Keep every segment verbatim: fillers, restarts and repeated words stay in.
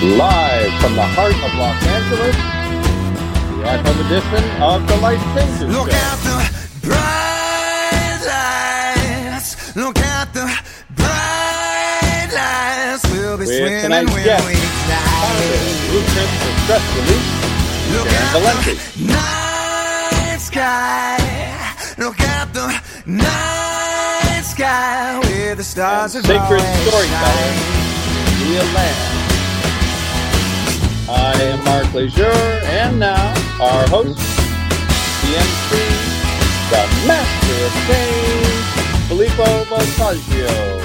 Live from the heart of Los Angeles, the at-home edition of the Life Changes Show. Look at the bright lights. Look at the bright lights. We'll be With swimming tonight's when guest, we fly. Blueprint for Stress Relief, Look Sharon at Valenti. the night sky. Look at the night sky where the stars And are sacred bright storyteller, shining. Leah Lamb. I am Mark Lejeune, and now our host, the M C, the Master of Change, Filippo Voltaggio.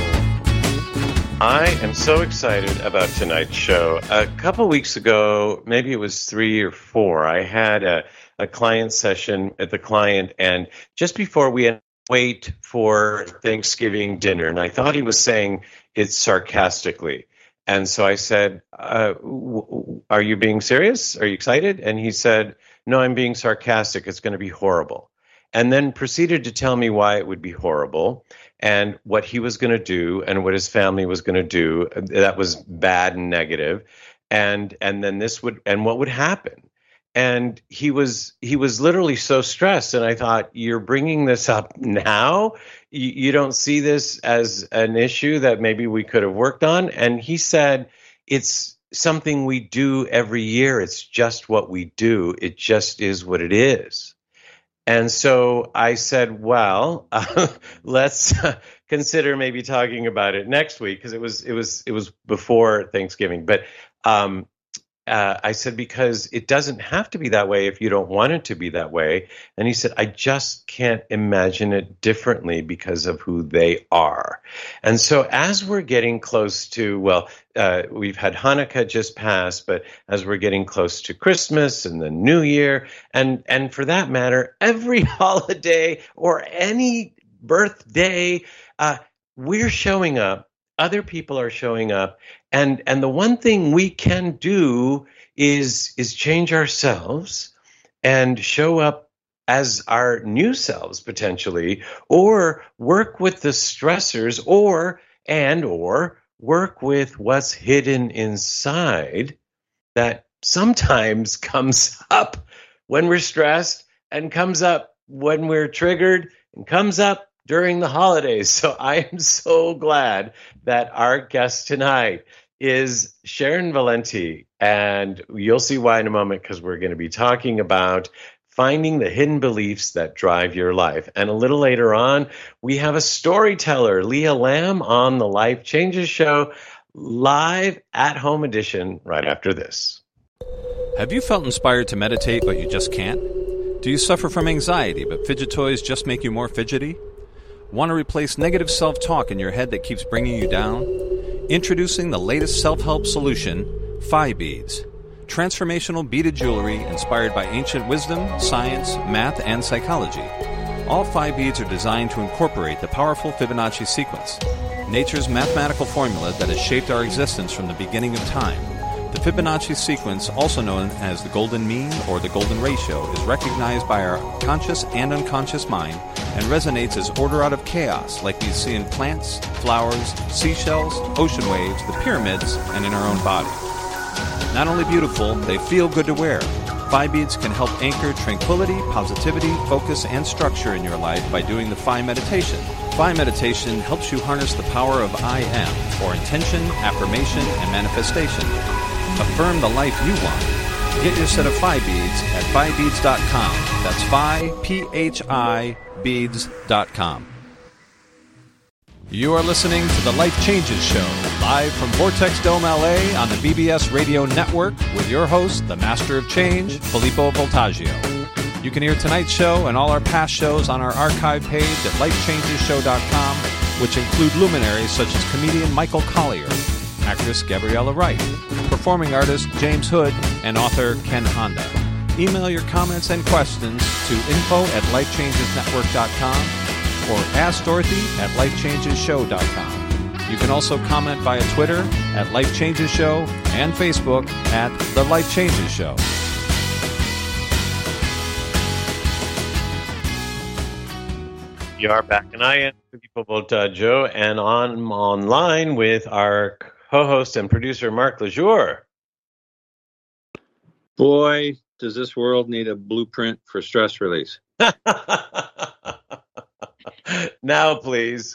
I am so excited about tonight's show. A couple weeks ago, maybe it was three or four, I had a, a client session at the client, and just before we had to wait for Thanksgiving dinner, and I thought he was saying it sarcastically. And so I said, uh, w- are you being serious? Are you excited? And he said, no, I'm being sarcastic. It's going to be horrible. And then proceeded to tell me why it would be horrible and what he was going to do and what his family was going to do. That was bad and negative. And and then this would, and what would happen. And he was he was literally so stressed. And I thought, you're bringing this up now? You, you don't see this as an issue that maybe we could have worked on? And he said, it's something we do every year. It's just what we do. It just is what it is. And so I said, well, uh, let's uh, consider maybe talking about it next week, because it was it was it was before Thanksgiving. But um, uh, I said, because it doesn't have to be that way if you don't want it to be that way. And he said, I just can't imagine it differently because of who they are. And so as we're getting close to, well, uh, we've had Hanukkah just pass, but as we're getting close to Christmas and the New Year, and, and for that matter, every holiday or any birthday, uh, we're showing up. Other people are showing up, and and the one thing we can do is is change ourselves and show up as our new selves potentially, or work with the stressors, or and or work with what's hidden inside that sometimes comes up when we're stressed, and comes up when we're triggered, and comes up during the holidays. So I am so glad that our guest tonight is Sharon Valenti, and you'll see why in a moment, because we're going to be talking about finding the hidden beliefs that drive your life. And a little later on, we have a storyteller, Leah Lamb, on the Life Changes Show, live at home edition, right after this. Have you felt inspired to meditate, but you just can't? Do you suffer from anxiety, but fidget toys just make you more fidgety? Want to replace negative self-talk in your head that keeps bringing you down? Introducing the latest self-help solution, Phi Beads. Transformational beaded jewelry inspired by ancient wisdom, science, math, and psychology. All Phi Beads are designed to incorporate the powerful Fibonacci sequence, nature's mathematical formula that has shaped our existence from the beginning of time. The Fibonacci sequence, also known as the golden mean or the golden ratio, is recognized by our conscious and unconscious mind and resonates as order out of chaos, like we see in plants, flowers, seashells, ocean waves, the pyramids, and in our own body. Not only beautiful, they feel good to wear. Phi Beads can help anchor tranquility, positivity, focus, and structure in your life by doing the Phi meditation. Phi meditation helps you harness the power of I am, or intention, affirmation, and manifestation. Affirm the life you want. Get your set of Phi Beads at phi beads dot com. That's Phi, P H I, beads dot com. You are listening to the Life Changes Show, live from Vortex Dome, L A on the B B S Radio Network with your host, the Master of Change, Filippo Voltaggio. You can hear tonight's show and all our past shows on our archive page at life changes show dot com, which include luminaries such as comedian Michael Collier, actress Gabriella Wright, performing artist James Hood, and author Ken Honda. Email your comments and questions to info at life changes network dot com or ask Dorothy at life changes show dot com. You can also comment via Twitter at Life Changes Show and Facebook at The Life Changes Show. We are back, and I am Filippo Voltaggio, and on online with our co-host and producer Mark Lejeune. Boy, does this world need a blueprint for stress release. Now, please.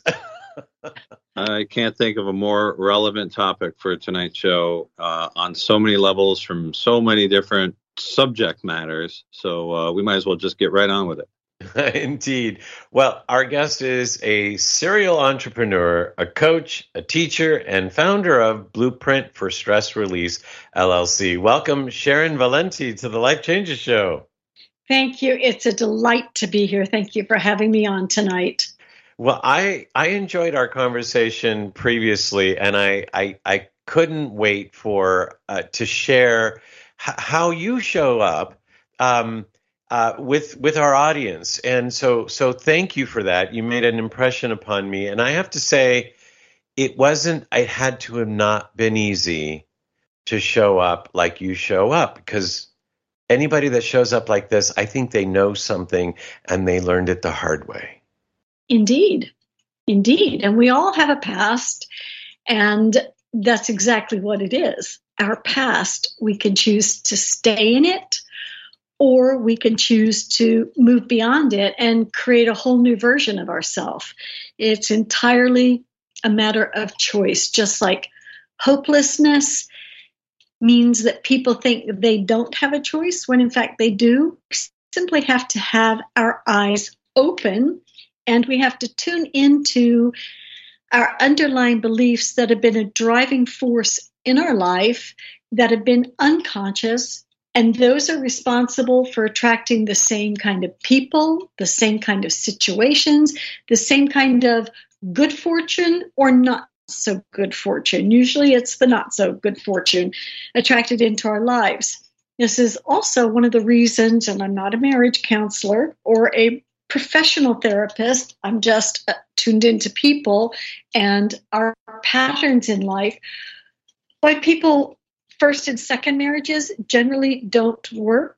I can't think of a more relevant topic for tonight's show uh, on so many levels from so many different subject matters. So uh, we might as well just get right on with it. Indeed. Well, our guest is a serial entrepreneur, a coach, a teacher, and founder of Blueprint for Stress Release, L L C. Welcome, Sharon Valenti, to the Life Changes Show. Thank you. It's a delight to be here. Thank you for having me on tonight. Well, I, I enjoyed our conversation previously, and I, I, I couldn't wait for uh, to share h- how you show up um, uh, with with our audience. And so so thank you for that. You made an impression upon me, and I have to say, it wasn't. It had to have not been easy to show up like you show up, because anybody that shows up like this, I think they know something and they learned it the hard way. Indeed. Indeed. And we all have a past, and that's exactly what it is. Our past, we can choose to stay in it, or we can choose to move beyond it and create a whole new version of ourselves. It's entirely a matter of choice, just like hopelessness means that people think they don't have a choice when in fact they do. We simply have to have our eyes open, and we have to tune into our underlying beliefs that have been a driving force in our life, that have been unconscious, and those are responsible for attracting the same kind of people, the same kind of situations, the same kind of good fortune or not so good fortune. Usually it's the not so good fortune attracted into our lives. This is also one of the reasons, and I'm not a marriage counselor or a professional therapist, I'm just uh, tuned into people and our patterns in life, why people first and second marriages generally don't work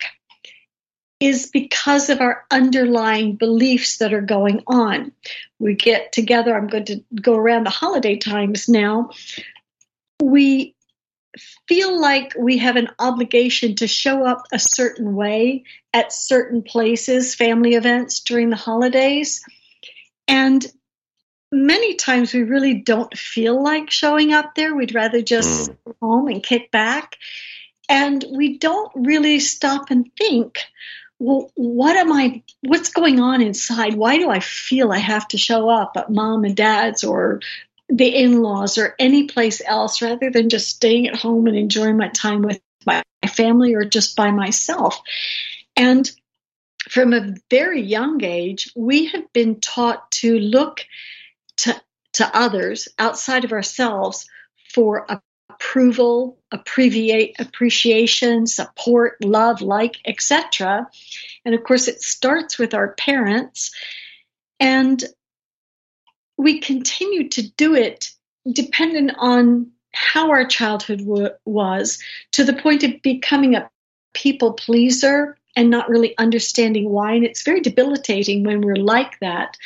is because of our underlying beliefs that are going on. We get together, I'm going to go around the holiday times now. We feel like we have an obligation to show up a certain way at certain places, family events during the holidays. And many times we really don't feel like showing up there. We'd rather just mm. sit home and kick back. And we don't really stop and think, well, what am I, what's going on inside? Why do I feel I have to show up at mom and dad's or the in-laws or any place else rather than just staying at home and enjoying my time with my family or just by myself? And from a very young age, we have been taught to look to, to others outside of ourselves for approval, appreciate, appreciation, support, love, like, et cetera. And of course, it starts with our parents. And we continue to do it dependent on how our childhood w- was, to the point of becoming a people pleaser and not really understanding why. And it's very debilitating when we're like that.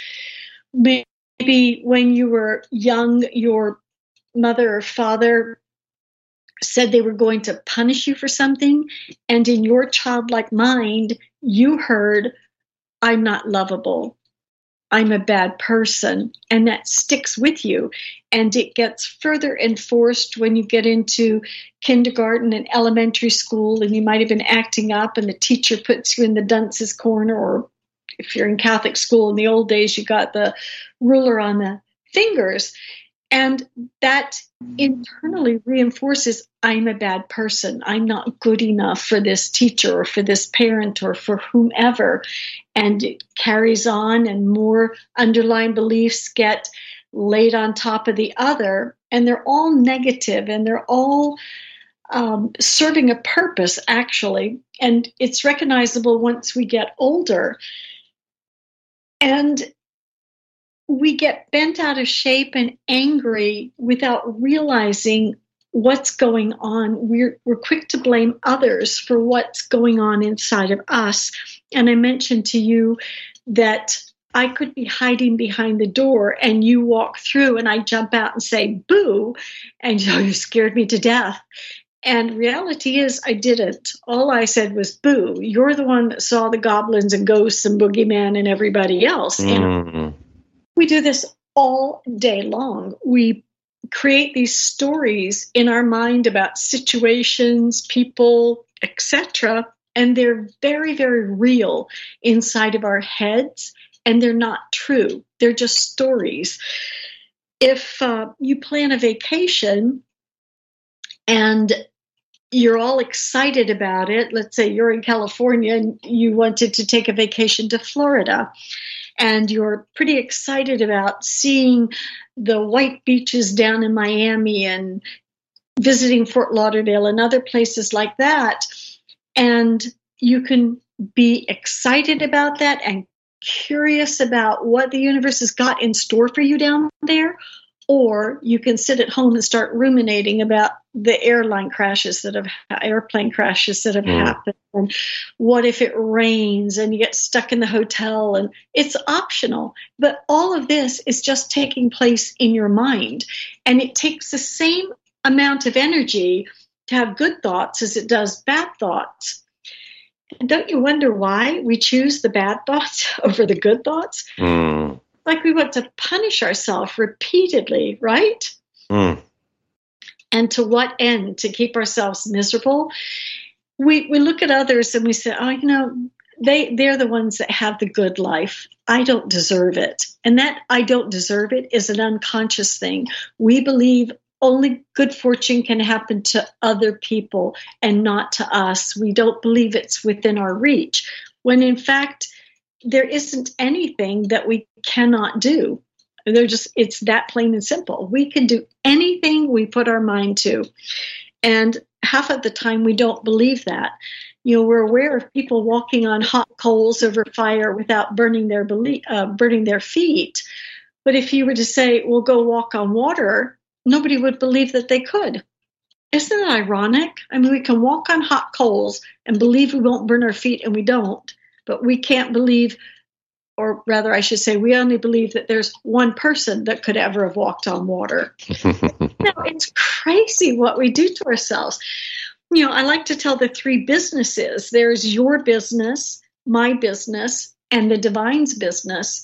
Maybe when you were young, your mother or father said they were going to punish you for something, and in your childlike mind, you heard, I'm not lovable. I'm a bad person, and that sticks with you. And it gets further enforced when you get into kindergarten and elementary school, and you might have been acting up, and the teacher puts you in the dunce's corner, or if you're in Catholic school in the old days, you got the ruler on the fingers. And that internally reinforces, I'm a bad person. I'm not good enough for this teacher or for this parent or for whomever. And it carries on, and more underlying beliefs get laid on top of the other. And they're all negative, and they're all um, serving a purpose, actually. And it's recognizable once we get older. And we get bent out of shape and angry without realizing what's going on. We're we're quick to blame others for what's going on inside of us. And I mentioned to you that I could be hiding behind the door and you walk through and I jump out and say, boo, and you know, you scared me to death. And reality is, I didn't. All I said was, boo, you're the one that saw the goblins and ghosts and boogeyman and everybody else. Mm. And we do this all day long. We create these stories in our mind about situations, people, et cetera, and they're very, very real inside of our heads, and they're not true. They're just stories. If uh, you plan a vacation and you're all excited about it, let's say you're in California and you wanted to take a vacation to Florida, and you're pretty excited about seeing the white beaches down in Miami and visiting Fort Lauderdale and other places like that. And you can be excited about that and curious about what the universe has got in store for you down there. Or you can sit at home and start ruminating about the airline crashes that have, airplane crashes that have mm. happened. And what if it rains and you get stuck in the hotel? And it's optional. But all of this is just taking place in your mind. And it takes the same amount of energy to have good thoughts as it does bad thoughts. And don't you wonder why we choose the bad thoughts over the good thoughts? Mm. Like we want to punish ourselves repeatedly, right? Mm. And to what end? To keep ourselves miserable? We we look at others and we say, oh, you know, they, they're the ones that have the good life. I don't deserve it. And that I don't deserve it is an unconscious thing. We believe only good fortune can happen to other people and not to us. We don't believe it's within our reach, when in fact, there isn't anything that we cannot do. They're just, it's that plain and simple. We can do anything we put our mind to. And half of the time we don't believe that. You know, we're aware of people walking on hot coals over fire without burning their belie- uh, burning their feet. But if you were to say, well, go walk on water, nobody would believe that they could. Isn't it ironic? I mean, we can walk on hot coals and believe we won't burn our feet, and we don't. But we can't believe, or rather I should say, we only believe that there's one person that could ever have walked on water. No, it's crazy what we do to ourselves. You know, I like to tell the three businesses. There's your business, my business, and the divine's business.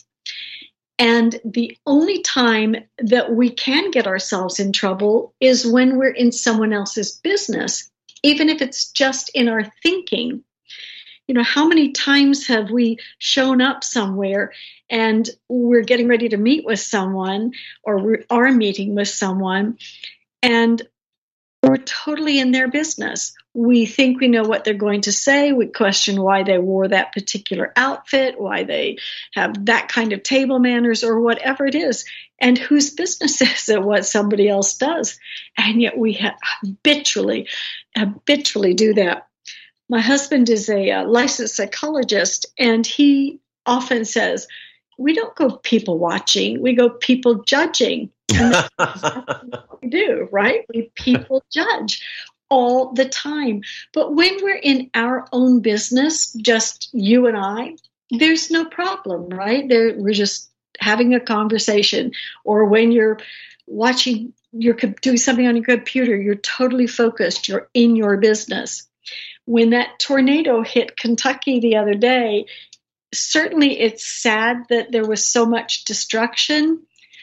And the only time that we can get ourselves in trouble is when we're in someone else's business, even if it's just in our thinking. You know, how many times have we shown up somewhere and we're getting ready to meet with someone, or we are meeting with someone, and we're totally in their business. We think we know what they're going to say. We question why they wore that particular outfit, why they have that kind of table manners, or whatever it is. And whose business is it what somebody else does? And yet we habitually, habitually do that. My husband is a uh, licensed psychologist, and he often says, we don't go people watching, we go people judging. And that's exactly what we do, right? We people judge all the time. But when we're in our own business, just you and I, there's no problem, right? There, we're just having a conversation. Or when you're watching, you're doing something on your computer, you're totally focused, you're in your business. When that tornado hit Kentucky the other day, certainly it's sad that there was so much destruction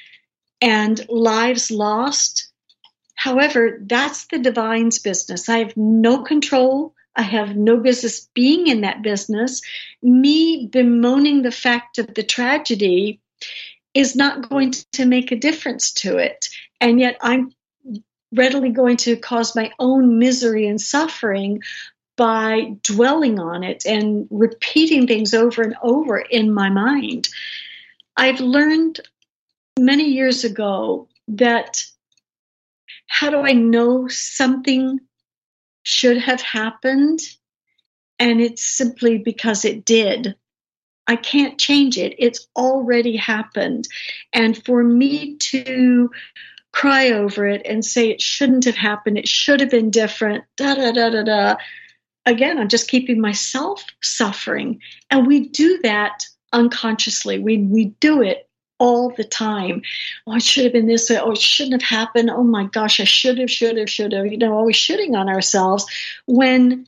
and lives lost. However, that's the divine's business. I have no control. I have no business being in that business. Me bemoaning the fact of the tragedy is not going to make a difference to it. And yet I'm readily going to cause my own misery and suffering by dwelling on it and repeating things over and over in my mind. I've learned many years ago that how do I know something should have happened? And it's simply because it did. I can't change it. It's already happened. And for me to cry over it and say it shouldn't have happened, it should have been different, da da da da da, again, I'm just keeping myself suffering. And we do that unconsciously. We we do it all the time. Oh, it should have been this way. Oh, it shouldn't have happened. Oh my gosh, I should have, should have, should have. You know, always shooting on ourselves when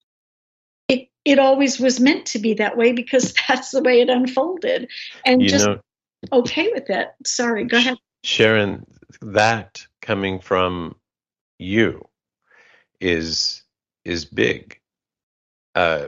it it always was meant to be that way because that's the way it unfolded. And You just know, okay with it. Sorry, go ahead. Sharon, that coming from you is is big. Uh,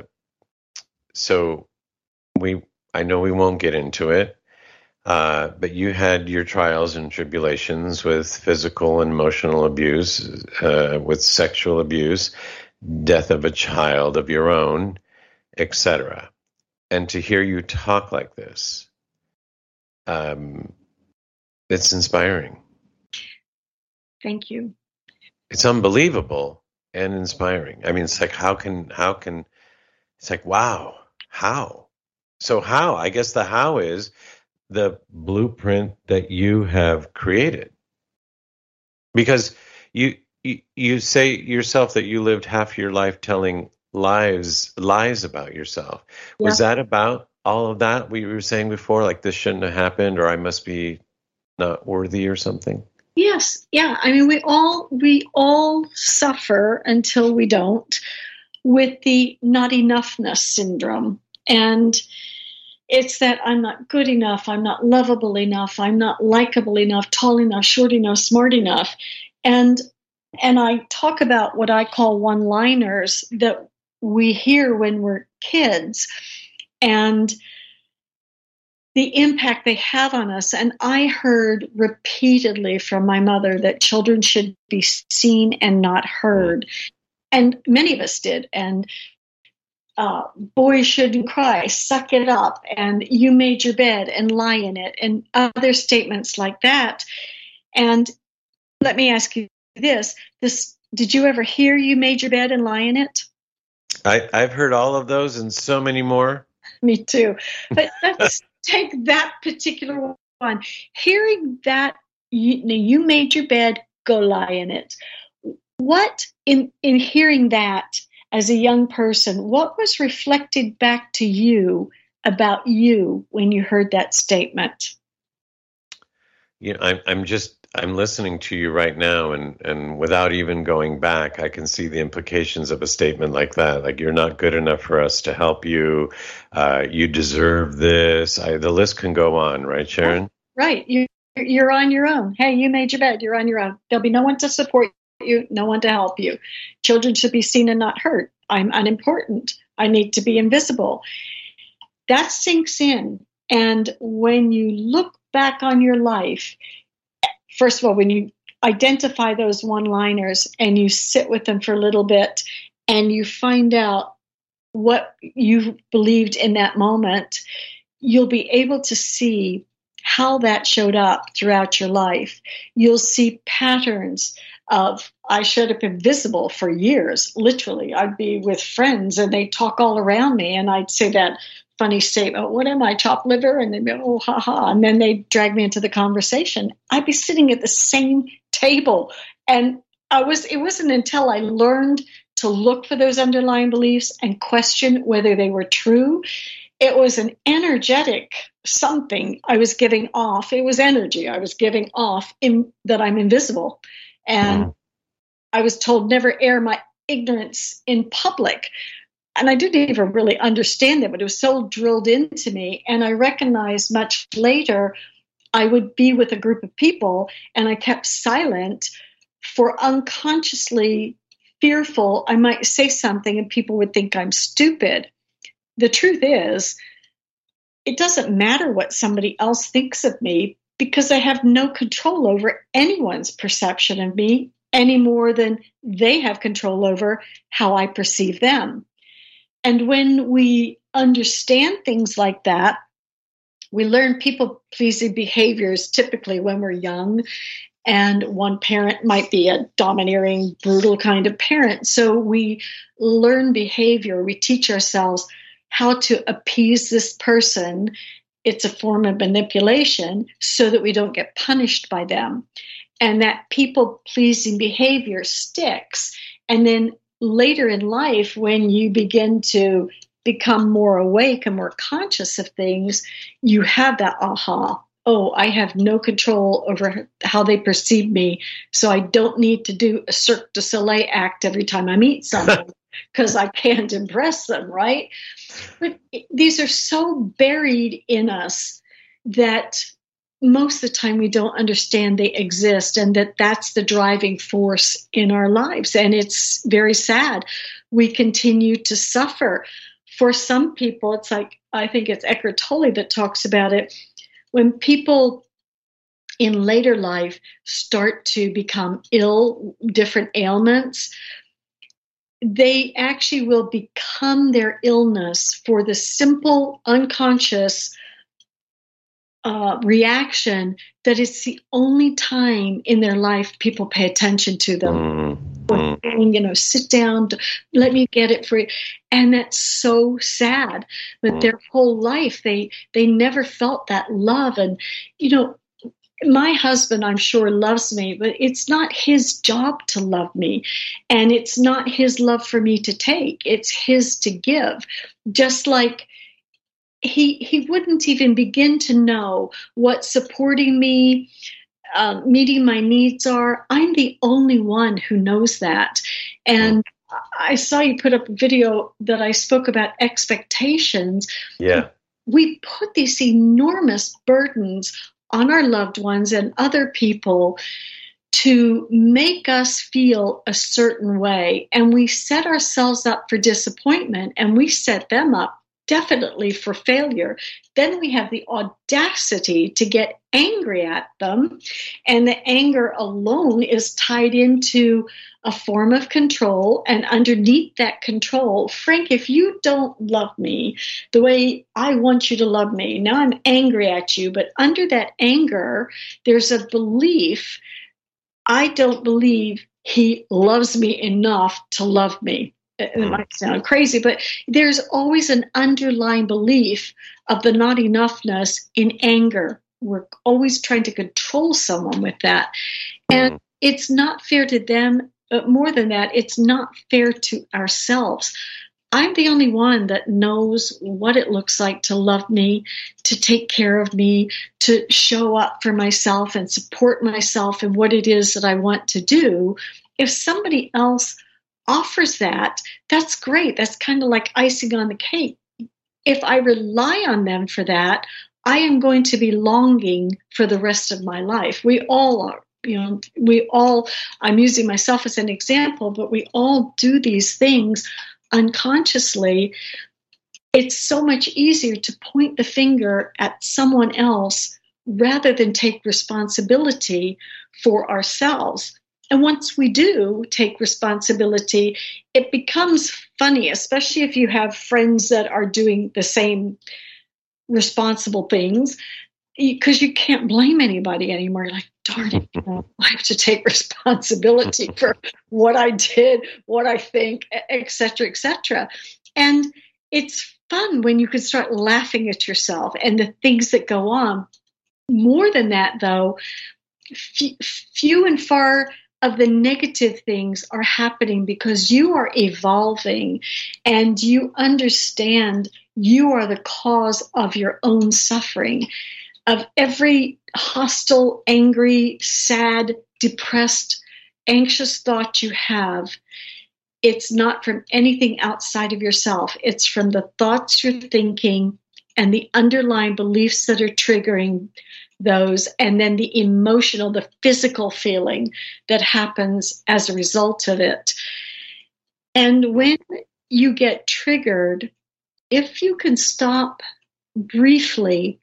so we, I know we won't get into it, uh, but you had your trials and tribulations with physical and emotional abuse, uh, with sexual abuse, death of a child of your own, et cetera. And to hear you talk like this, um, it's inspiring. Thank you. It's unbelievable and inspiring. I mean, it's like, how can, how can, it's like, wow, how? So how? I guess the how is the blueprint that you have created. Because you, you, you say yourself that you lived half your life telling lies, lies about yourself. Was Yeah. that about all of that we were saying before? Like, this shouldn't have happened, or I must be not worthy or something? Yes, yeah. I mean, we all we all suffer until we don't with the not enoughness syndrome, and it's that I'm not good enough, I'm not lovable enough, I'm not likable enough, tall enough, short enough, smart enough, and and I talk about what I call one-liners that we hear when we're kids, and the impact they have on us. And I heard repeatedly from my mother that children should be seen and not heard. And many of us did. And uh, boys shouldn't cry, suck it up, and you made your bed and lie in it, and other statements like that. And let me ask you this, this did you ever hear you made your bed and lie in it? I, I've heard all of those and so many more. Me too. But let's take that particular one. Hearing that you, you made your bed, go lie in it. What, in, in hearing that as a young person, what was reflected back to you about you when you heard that statement? You know, I'm, I'm just, I'm listening to you right now, and, and without even going back, I can see the implications of a statement like that. Like, you're not good enough for us to help you. Uh, you deserve this. I, the list can go on, right, Sharon? Right. You, you're on your own. Hey, you made your bed. You're on your own. There'll be no one to support you, no one to help you. Children should be seen and not heard. I'm unimportant. I need to be invisible. That sinks in. And when you look back on your life, first of all, when you identify those one-liners and you sit with them for a little bit and you find out what you believed in that moment, you'll be able to see how that showed up throughout your life. You'll see patterns of, I showed up invisible for years, literally. I'd be with friends and they'd talk all around me and I'd say that funny statement, what am I, chopped liver? And they'd be, oh, ha, ha. And then they'd drag me into the conversation. I'd be sitting at the same table. And I was, it wasn't until I learned to look for those underlying beliefs and question whether they were true. It was an energetic something I was giving off. It was energy I was giving off in that I'm invisible. And mm. I was told never air my ignorance in public. And I didn't even really understand it, but it was so drilled into me. And I recognized much later I would be with a group of people and I kept silent for unconsciously fearful I might say something and people would think I'm stupid. The truth is, it doesn't matter what somebody else thinks of me because I have no control over anyone's perception of me any more than they have control over how I perceive them. And when we understand things like that, we learn people-pleasing behaviors typically when we're young, and one parent might be a domineering, brutal kind of parent. So we learn behavior. We teach ourselves how to appease this person. It's a form of manipulation so that we don't get punished by them. And that people-pleasing behavior sticks. And then later in life, when you begin to become more awake and more conscious of things, you have that aha. oh, I have no control over how they perceive me, so I don't need to do a Cirque du Soleil act every time I meet someone because I can't impress them, right? But these are so buried in us that most of the time we don't understand they exist, and that that's the driving force in our lives. And it's very sad. We continue to suffer. For some people, it's like, I think it's Eckhart Tolle that talks about it. When people in later life start to become ill, different ailments, they actually will become their illness for the simple, unconscious Uh, reaction that it's the only time in their life people pay attention to them. Mm-hmm. You know, sit down, let me get it for you. And that's so sad. But mm-hmm. their whole life, they they never felt that love. And, you know, my husband, I'm sure, loves me, but it's not his job to love me. And it's not his love for me to take. It's his to give. Just like He he wouldn't even begin to know what supporting me, uh, meeting my needs are. I'm the only one who knows that. And I saw you put up a video that I spoke about expectations. Yeah. We put these enormous burdens on our loved ones and other people to make us feel a certain way. And we set ourselves up for disappointment, and we set them up definitely for failure. Then we have the audacity to get angry at them. And the anger alone is tied into a form of control. And underneath that control, Frank, if you don't love me the way I want you to love me, now I'm angry at you. But under that anger, there's a belief, I don't believe he loves me enough to love me. It might sound crazy, but there's always an underlying belief of the not enoughness in anger. We're always trying to control someone with that. And it's not fair to them, but more than that, it's not fair to ourselves. I'm the only one that knows what it looks like to love me, to take care of me, to show up for myself and support myself in what it is that I want to do. If somebody else offers that, that's great. That's kind of like icing on the cake. If I rely on them for that, I am going to be longing for the rest of my life. We all are, you know, we all, I'm using myself as an example, but we all do these things unconsciously. It's so much easier to point the finger at someone else rather than take responsibility for ourselves. And once we do take responsibility, it becomes funny, especially if you have friends that are doing the same responsible things, because you can't blame anybody anymore. You're like, darn it, you know, I have to take responsibility for what I did, what I think, et cetera, et cetera. And it's fun when you can start laughing at yourself and the things that go on. More than that, though, f- few and far of the negative things are happening because you are evolving and you understand you are the cause of your own suffering, of every hostile, angry, sad, depressed, anxious thought you have. It's not from anything outside of yourself. It's from the thoughts you're thinking and the underlying beliefs that are triggering those, and then the emotional, the physical feeling that happens as a result of it. And when you get triggered, if you can stop briefly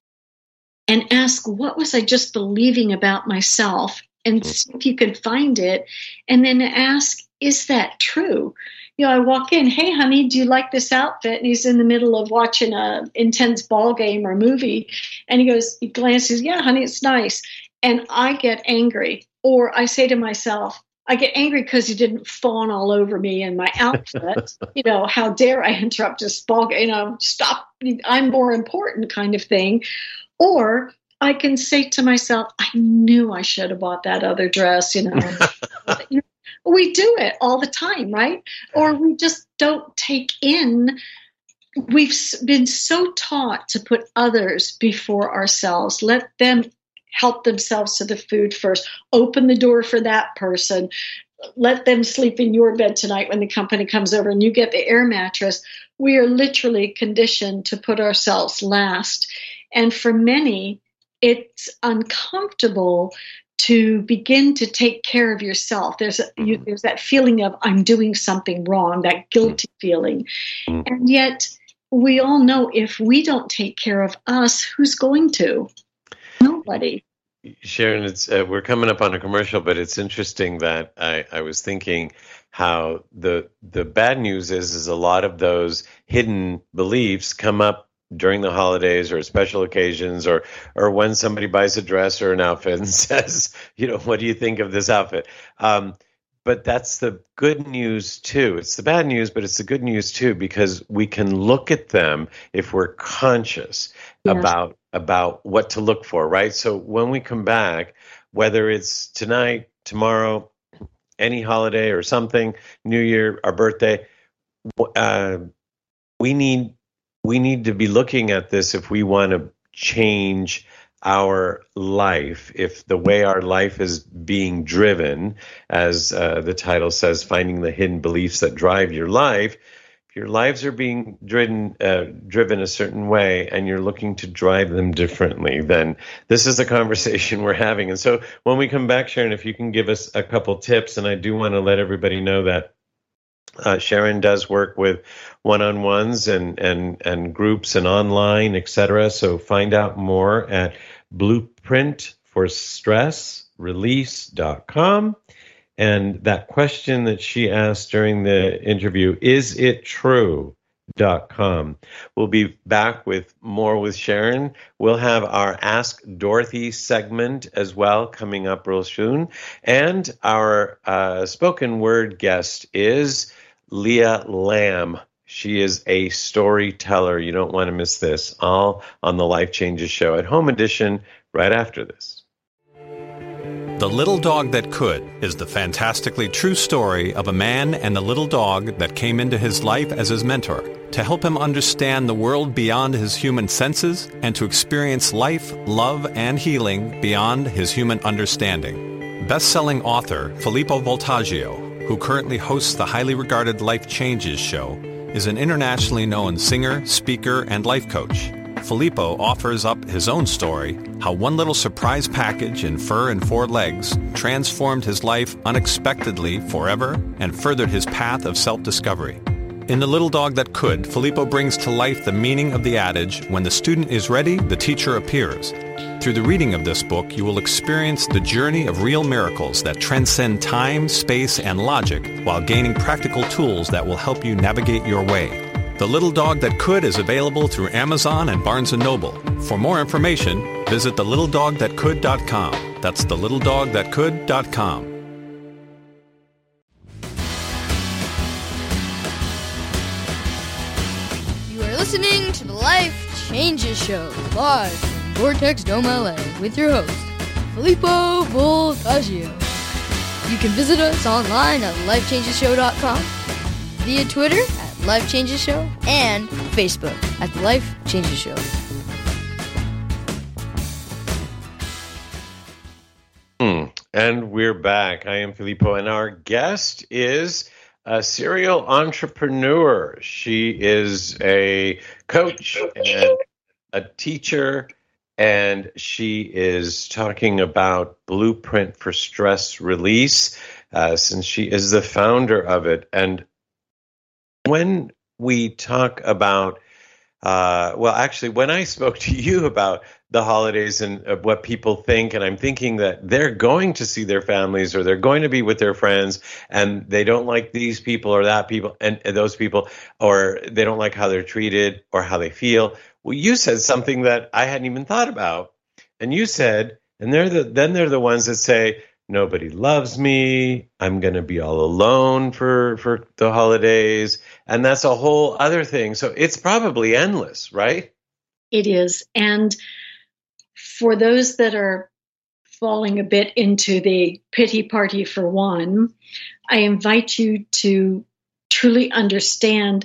and ask, what was I just believing about myself? And see if you can find it, and then ask, is that true? You know, I walk in, hey, honey, do you like this outfit? And he's in the middle of watching a intense ball game or movie. And he goes, he glances, yeah, honey, it's nice. And I get angry. Or I say to myself, I get angry because he didn't fawn all over me in my outfit. You know, how dare I interrupt this ball game? You know, stop, I'm more important kind of thing. Or I can say to myself, I knew I should have bought that other dress, you know. you know We do it all the time, right? Or we just don't take in we've been so taught to put others before ourselves. Let them help themselves to the food first. Open the door for that person. Let them sleep in your bed tonight when the company comes over and you get the air mattress. We are literally conditioned to put ourselves last. And for many, it's uncomfortable to begin to take care of yourself. There's a, you, there's that feeling of I'm doing something wrong, that guilty feeling. And yet we all know if we don't take care of us, who's going to? Nobody. Sharon, it's uh, we're coming up on a commercial, but it's interesting that I, I was thinking how the the bad news is is a lot of those hidden beliefs come up during the holidays or special occasions, or or when somebody buys a dress or an outfit and says, you know, what do you think of this outfit? Um, but that's the good news too. It's the bad news, but it's the good news too, because we can look at them if we're conscious yeah. about about what to look for, right? So when we come back, whether it's tonight, tomorrow, any holiday or something, New Year, our birthday, uh, we need we need to be looking at this if we want to change our life, if the way our life is being driven, as uh, the title says, finding the hidden beliefs that drive your life. If your lives are being driven, uh, driven a certain way and you're looking to drive them differently, then this is the conversation we're having. And so when we come back, Sharon, if you can give us a couple tips, and I do want to let everybody know that Uh, Sharon does work with one-on-ones and, and, and groups and online, et cetera. So find out more at blueprint for stress release dot com. And that question that she asked during the interview, is it true dot com. We'll be back with more with Sharon. We'll have our Ask Dorothy segment as well coming up real soon. And our uh, spoken word guest is Leah Lamb. She is a storyteller. You don't want to miss this. All on the Life Changes Show at Home Edition right after this. The Little Dog That Could is the fantastically true story of a man and the little dog that came into his life as his mentor to help him understand the world beyond his human senses and to experience life, love, and healing beyond his human understanding. Best-selling author Filippo Voltaggio, who currently hosts the highly regarded Life Changes Show, is an internationally known singer, speaker, and life coach. Filippo offers up his own story, how one little surprise package in fur and four legs transformed his life unexpectedly forever and furthered his path of self-discovery. In The Little Dog That Could, Filippo brings to life the meaning of the adage, when the student is ready, the teacher appears. Through the reading of this book, you will experience the journey of real miracles that transcend time, space, and logic while gaining practical tools that will help you navigate your way. The Little Dog That Could is available through Amazon and Barnes and Noble. For more information, visit the little dog that could dot com. That's the little dog that could dot com. You are listening to the Life Changes Show, live from Vortex Dome, L A, with your host, Filippo Voltaggio. You can visit us online at life changes show dot com, via Twitter at Life Changes Show, and Facebook at The Life Changes Show. Hmm. And we're back. I am Filippo, and our guest is a serial entrepreneur. She is a coach and a teacher, and she is talking about Blueprint for Stress Release, uh, since she is the founder of it. And when we talk about, uh, well, actually, when I spoke to you about the holidays and uh, what people think, and I'm thinking that they're going to see their families or they're going to be with their friends and they don't like these people or that people and, and those people, or they don't like how they're treated or how they feel. Well, you said something that I hadn't even thought about. And you said, and they're the, then they're the ones that say, nobody loves me. I'm going to be all alone for, for the holidays. And that's a whole other thing. So it's probably endless, right? It is. And for those that are falling a bit into the pity party for one, I invite you to truly understand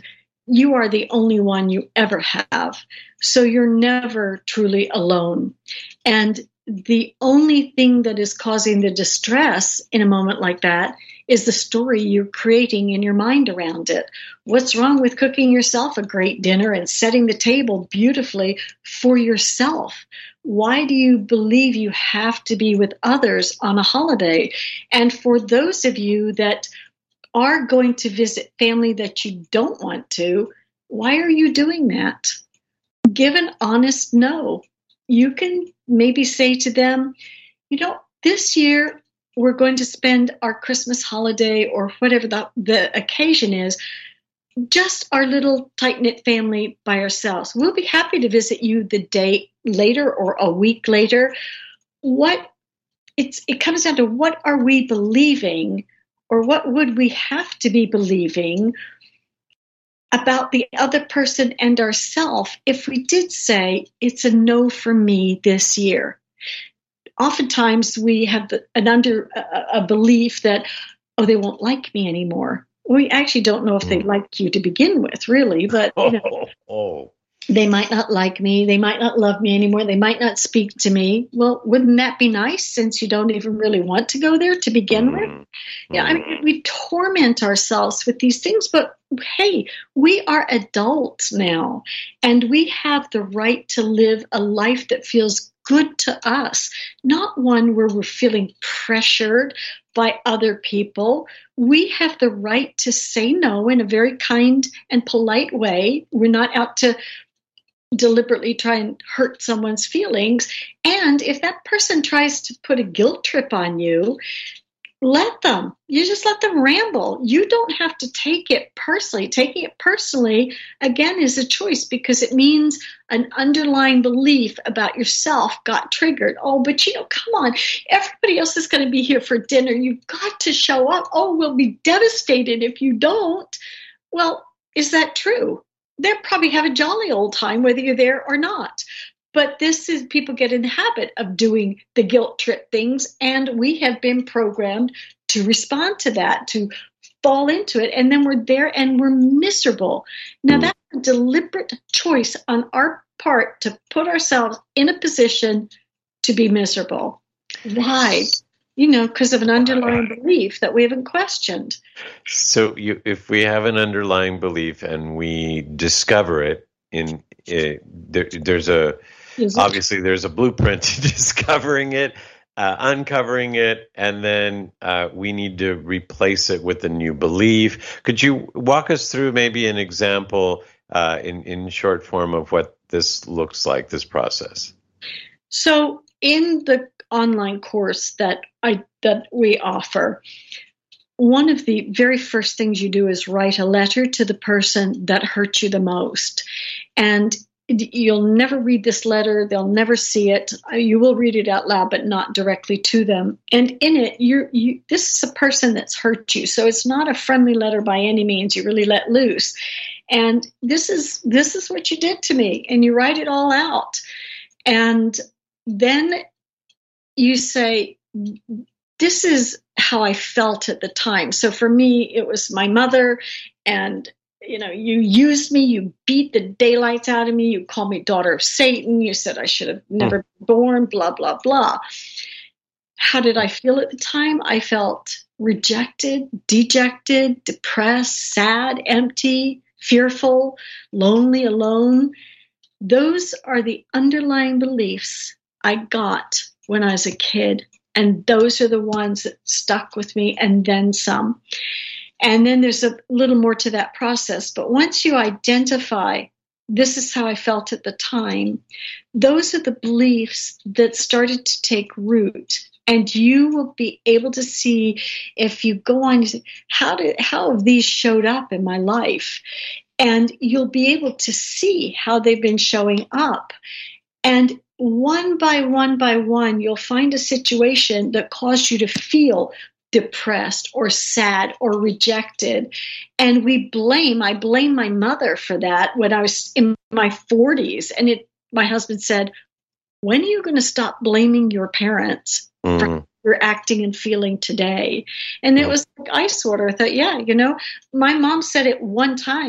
you are the only one you ever have. So you're never truly alone. And the only thing that is causing the distress in a moment like that is the story you're creating in your mind around it. What's wrong with cooking yourself a great dinner and setting the table beautifully for yourself? Why do you believe you have to be with others on a holiday? And for those of you that are going to visit family that you don't want to, why are you doing that? Give an honest no. You can maybe say to them, you know, this year we're going to spend our Christmas holiday or whatever the, the occasion is, just our little tight-knit family by ourselves. We'll be happy to visit you the day later or a week later. What it's it comes down to, what are we believing, or what would we have to be believing about the other person and ourselves if we did say it's a no for me this year? Oftentimes we have the, an under a, a belief that, oh, they won't like me anymore. We actually don't know if they like you to begin with, really, but you know, Oh, oh. they might not like me. They might not love me anymore. They might not speak to me. Well, wouldn't that be nice, since you don't even really want to go there to begin with? Mm. Yeah, I mean, we torment ourselves with these things, but hey, we are adults now, and we have the right to live a life that feels good to us, not one where we're feeling pressured by other people. We have the right to say no in a very kind and polite way. We're not out to deliberately try and hurt someone's feelings. And if that person tries to put a guilt trip on you, let them. You just let them ramble. You don't have to take it personally. Taking it personally, again, is a choice, because it means an underlying belief about yourself got triggered. Oh, but you know, come on. Everybody else is going to be here for dinner. You've got to show up. Oh, we'll be devastated if you don't. Well, is that true? They'll probably have a jolly old time whether you're there or not. But this is, people get in the habit of doing the guilt trip things, and we have been programmed to respond to that, to fall into it, and then we're there and we're miserable. Now, that's a deliberate choice on our part to put ourselves in a position to be miserable. Why? You know, because of an underlying belief that we haven't questioned. So you, if we have an underlying belief and we discover it, in it, there, there's a obviously there's a blueprint to discovering it, uh, uncovering it, and then uh, we need to replace it with a new belief. Could you walk us through maybe an example uh, in in short form of what this looks like, this process? So in the online course that I that we offer, one of the very first things you do is write a letter to the person that hurt you the most. And you'll never read this letter. They'll never see it. You will read it out loud, but not directly to them. And in it, you're, you, this is a person that's hurt you. So it's not a friendly letter by any means. You really let loose. And this is, this is what you did to me. And you write it all out. And then you say, this is how I felt at the time. So for me, it was my mother, and you know, you used me, you beat the daylights out of me, you called me daughter of Satan, you said I should have never been born, blah, blah, blah. How did I feel at the time? I felt rejected, dejected, depressed, sad, empty, fearful, lonely, alone. Those are the underlying beliefs I got when I was a kid. And those are the ones that stuck with me, and then some. And then there's a little more to that process. But once you identify, this is how I felt at the time, those are the beliefs that started to take root. And you will be able to see, if you go on, how did how have these showed up in my life? And you'll be able to see how they've been showing up. And one by one by one, you'll find a situation that caused you to feel depressed or sad or rejected. And we blame, I blame my mother for that when I was in my forties. And it, my husband said, when are you going to stop blaming your parents mm. for your acting and feeling today? And it was like ice water. I thought, yeah, you know, my mom said it one time.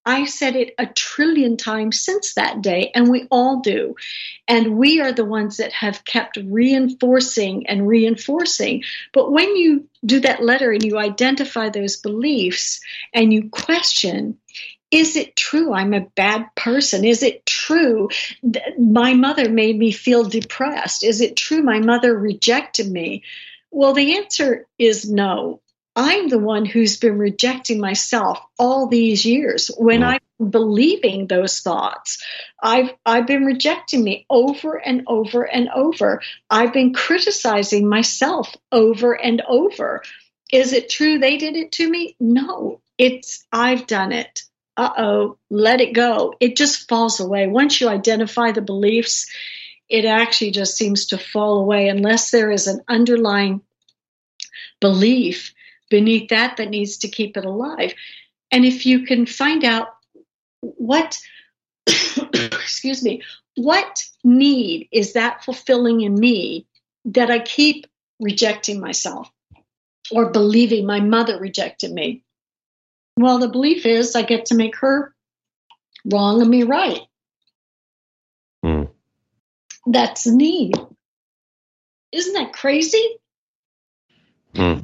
I said it a trillion times since that day, and we all do. And we are the ones that have kept reinforcing and reinforcing. But when you do that letter and you identify those beliefs and you question, is it true I'm a bad person? Is it true that my mother made me feel depressed? Is it true my mother rejected me? Well, the answer is no. I'm the one who's been rejecting myself all these years. When I'm believing those thoughts, I've I've been rejecting me over and over and over. I've been criticizing myself over and over. Is it true they did it to me? No, it's I've done it. Uh-oh, let it go. It just falls away. Once you identify the beliefs, it actually just seems to fall away unless there is an underlying belief beneath that that needs to keep it alive. And if you can find out what, excuse me, what need is that fulfilling in me that I keep rejecting myself or believing my mother rejected me? Well, the belief is I get to make her wrong and me right. Mm. That's the need. Isn't that crazy? Mm.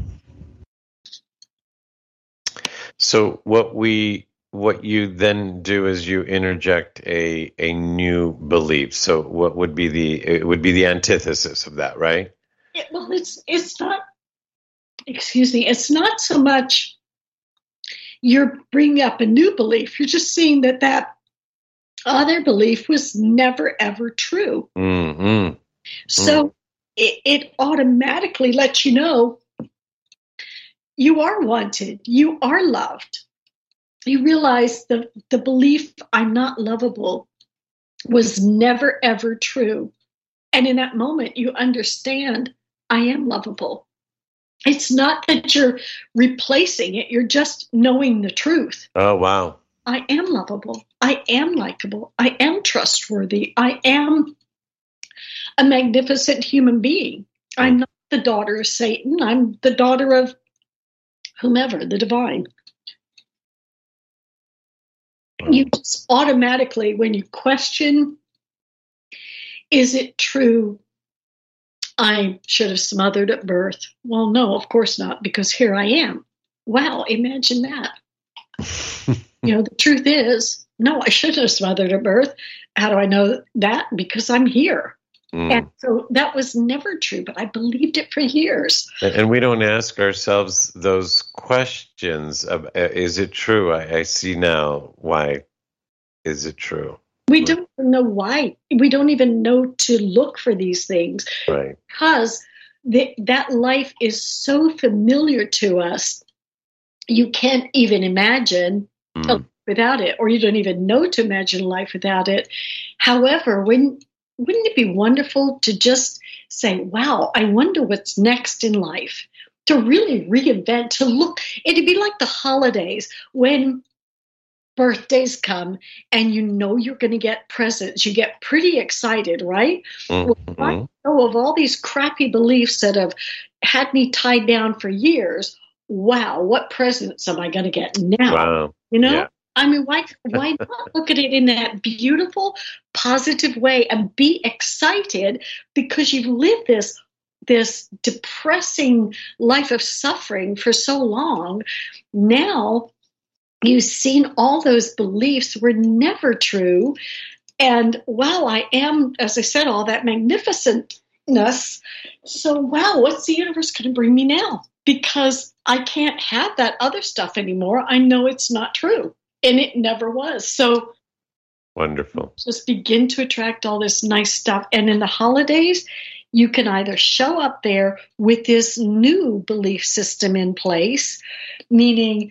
So what we what you then do is you interject a a new belief. So what would be the it would be the antithesis of that, right? Yeah, well, it's it's not. Excuse me. It's not so much you're bringing up a new belief. You're just seeing that that other belief was never ever true. Mm-hmm. So mm. it, it automatically lets you know you are wanted. You are loved. You realize the, the belief I'm not lovable was never, ever true. And in that moment, you understand I am lovable. It's not that you're replacing it. You're just knowing the truth. Oh, wow. I am lovable. I am likable. I am trustworthy. I am a magnificent human being. I'm not the daughter of Satan. I'm the daughter of whomever, the divine. You just automatically, when you question, is it true I should have smothered at birth? Well, no, of course not, because here I am. Wow, imagine that. You know, the truth is, no, I shouldn't have smothered at birth. How do I know that? Because I'm here. Mm. And so that was never true, but I believed it for years. And we don't ask ourselves those questions of, is it true? I, I see now. Why is it true? We don't know why. We don't even know to look for these things. Right. Because the, that life is so familiar to us, you can't even imagine mm. a life without it, or you don't even know to imagine life without it. However, when wouldn't it be wonderful to just say, wow, I wonder what's next in life, to really reinvent, to look, it'd be like the holidays when birthdays come and you know you're going to get presents. You get pretty excited, right? Mm-hmm. Well, I know of all these crappy beliefs that have had me tied down for years. Wow, what presents am I going to get now? Wow. You know? Yeah. I mean, why why not look at it in that beautiful, positive way and be excited because you've lived this this depressing life of suffering for so long. Now you've seen all those beliefs were never true. And wow, I am, as I said, all that magnificentness. So wow, what's the universe going to bring me now? Because I can't have that other stuff anymore. I know it's not true. And it never was. So wonderful. Just begin to attract all this nice stuff. And in the holidays, you can either show up there with this new belief system in place, meaning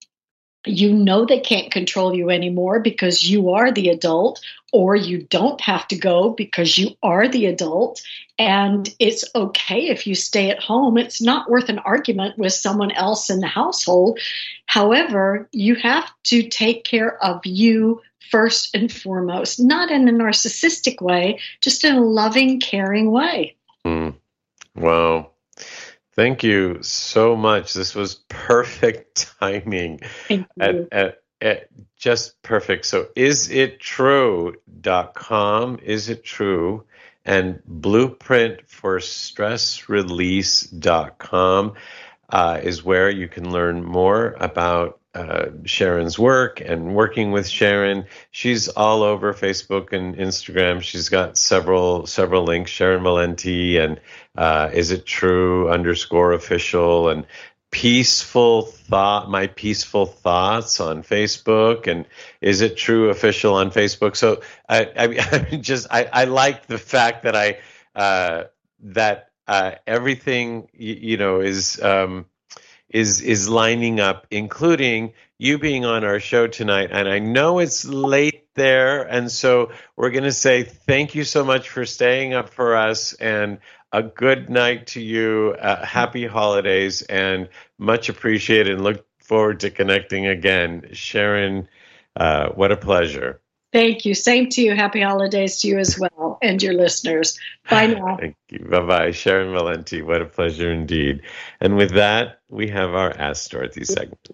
you know they can't control you anymore because you are the adult, or you don't have to go because you are the adult. And it's okay if you stay at home. It's not worth an argument with someone else in the household. However, you have to take care of you first and foremost, not in a narcissistic way, just in a loving, caring way. Mm. Wow. Thank you so much. This was perfect timing. Thank you. At, at, it, just perfect. So is it true dot com, is it true? And blueprint for stress release dot com uh, is where you can learn more about uh, Sharon's work and working with Sharon. She's all over Facebook and Instagram. She's got several several links, Sharon Valenti and uh, is it true underscore official and Peaceful Thought, My Peaceful Thoughts on Facebook, and Is It True Official on Facebook. So I, I, I just I, I like the fact that I uh, that uh, everything you, you know is um, is is lining up, including you being on our show tonight. And I know it's late there, and so we're going to say thank you so much for staying up for us, and a good night to you. Uh, happy holidays, and much appreciated, and look forward to connecting again. Sharon, uh, what a pleasure. Thank you. Same to you. Happy holidays to you as well, and your listeners. Bye now. Thank you. Bye-bye. Sharon Valenti, what a pleasure indeed. And with that, we have our Ask Dorothy segment.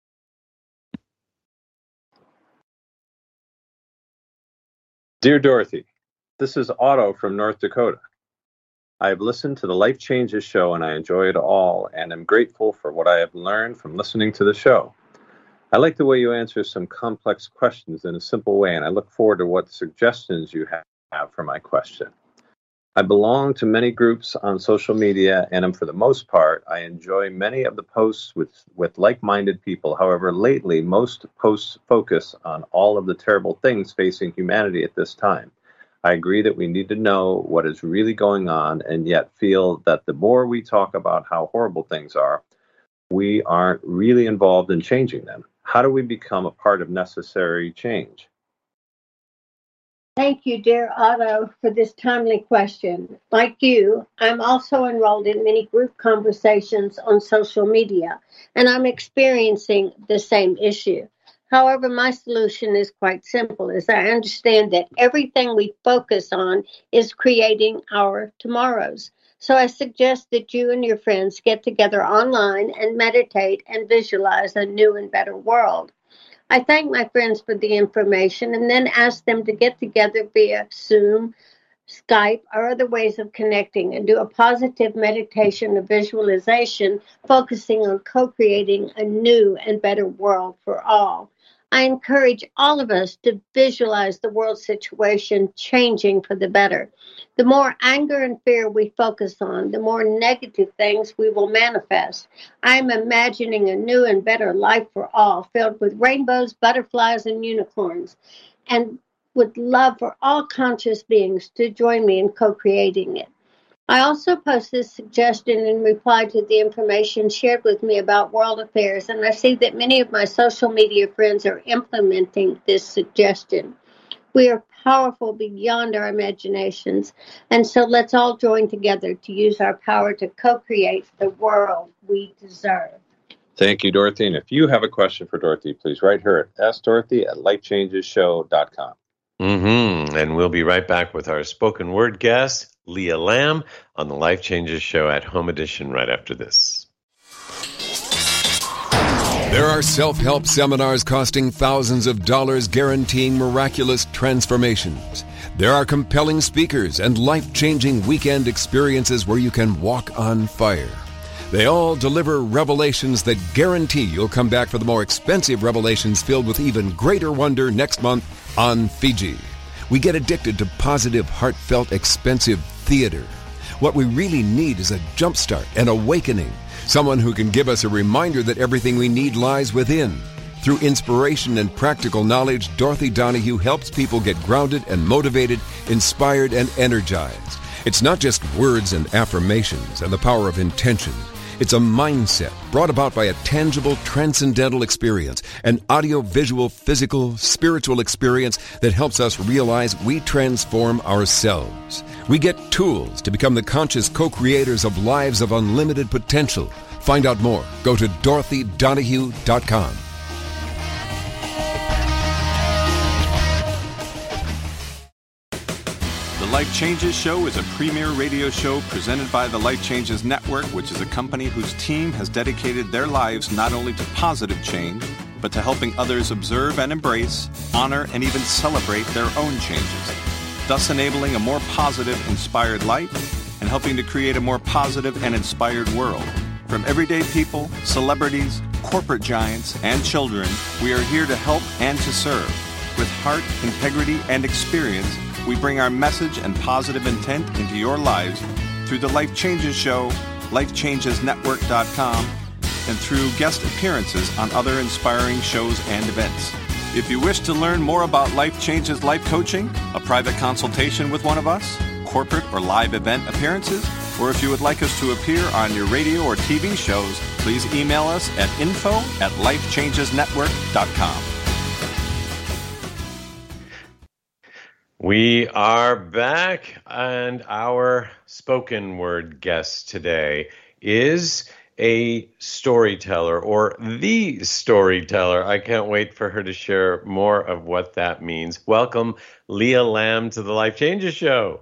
Dear Dorothy, this is Otto from North Dakota. I have listened to the Life Changes show and I enjoy it all and am grateful for what I have learned from listening to the show. I like the way you answer some complex questions in a simple way, and I look forward to what suggestions you have for my question. I belong to many groups on social media, and for the most part, I enjoy many of the posts with, with like-minded people. However, lately, most posts focus on all of the terrible things facing humanity at this time. I agree that we need to know what is really going on, and yet feel that the more we talk about how horrible things are, we aren't really involved in changing them. How do we become a part of necessary change? Thank you, dear Otto, for this timely question. Like you, I'm also enrolled in many group conversations on social media, and I'm experiencing the same issue. However, my solution is quite simple, as I understand that everything we focus on is creating our tomorrows. So I suggest that you and your friends get together online and meditate and visualize a new and better world. I thank my friends for the information and then ask them to get together via Zoom, Skype, or other ways of connecting and do a positive meditation or visualization focusing on co-creating a new and better world for all. I encourage all of us to visualize the world situation changing for the better. The more anger and fear we focus on, the more negative things we will manifest. I'm imagining a new and better life for all, filled with rainbows, butterflies, and unicorns, and would love for all conscious beings to join me in co-creating it. I also post this suggestion in reply to the information shared with me about world affairs, and I see that many of my social media friends are implementing this suggestion. We are powerful beyond our imaginations, and so let's all join together to use our power to co-create the world we deserve. Thank you, Dorothy. And if you have a question for Dorothy, please write her at ask dorothy at life changes show dot com. Mm-hmm. And we'll be right back with our spoken word guest, Leah Lamb, on the Life Changes Show at Home Edition right after this. There are self-help seminars costing thousands of dollars guaranteeing miraculous transformations. There are compelling speakers and life-changing weekend experiences where you can walk on fire. They all deliver revelations that guarantee you'll come back for the more expensive revelations filled with even greater wonder next month on Fiji. We get addicted to positive, heartfelt, expensive theater. What we really need is a jumpstart, an awakening, someone who can give us a reminder that everything we need lies within. Through inspiration and practical knowledge, Dorothy Donahue helps people get grounded and motivated, inspired and energized. It's not just words and affirmations and the power of intention. It's a mindset brought about by a tangible, transcendental experience, an audio-visual, physical, spiritual experience that helps us realize we transform ourselves. We get tools to become the conscious co-creators of lives of unlimited potential. Find out more. Go to dorothy donahue dot com. The Life Changes Show is a premier radio show presented by the Life Changes Network, which is a company whose team has dedicated their lives not only to positive change, but to helping others observe and embrace, honor, and even celebrate their own changes, thus enabling a more positive, inspired life and helping to create a more positive and inspired world. From everyday people, celebrities, corporate giants, and children, we are here to help and to serve. With heart, integrity, and experience, we bring our message and positive intent into your lives through the Life Changes Show, life changes network dot com, and through guest appearances on other inspiring shows and events. If you wish to learn more about Life Changes Life Coaching, a private consultation with one of us, corporate or live event appearances, or if you would like us to appear on your radio or T V shows, please email us at info at life changes network dot com. We are back, and our spoken word guest today is a storyteller, or the storyteller. I can't wait for her to share more of what that means. Welcome, Leah Lamb, to the Life Changes Show.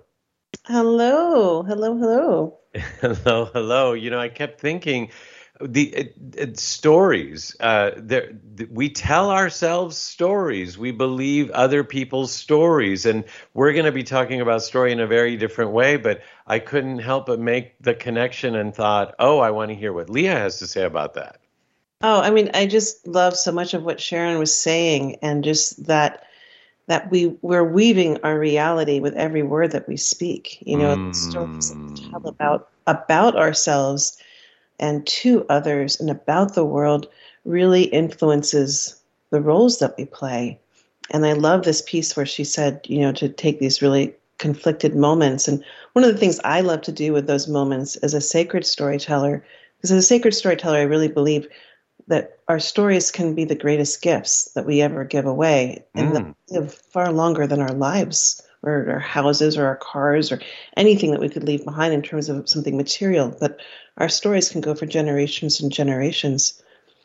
Hello, hello, hello. Hello, hello. You know, I kept thinking, the it, it, stories. Uh, there, we tell ourselves stories. We believe other people's stories, and we're going to be talking about story in a very different way. But I couldn't help but make the connection and thought, oh, I want to hear what Leah has to say about that. Oh, I mean, I just love so much of what Sharon was saying, and just that that we we're weaving our reality with every word that we speak. You know, mm. stories that we tell about about ourselves and to others and about the world really influences the roles that we play. And I love this piece where she said, you know, to take these really conflicted moments. And one of the things I love to do with those moments as a sacred storyteller, because as a sacred storyteller, I really believe that our stories can be the greatest gifts that we ever give away, and mm. that live far longer than our lives or our houses or our cars or anything that we could leave behind in terms of something material. But our stories can go for generations and generations.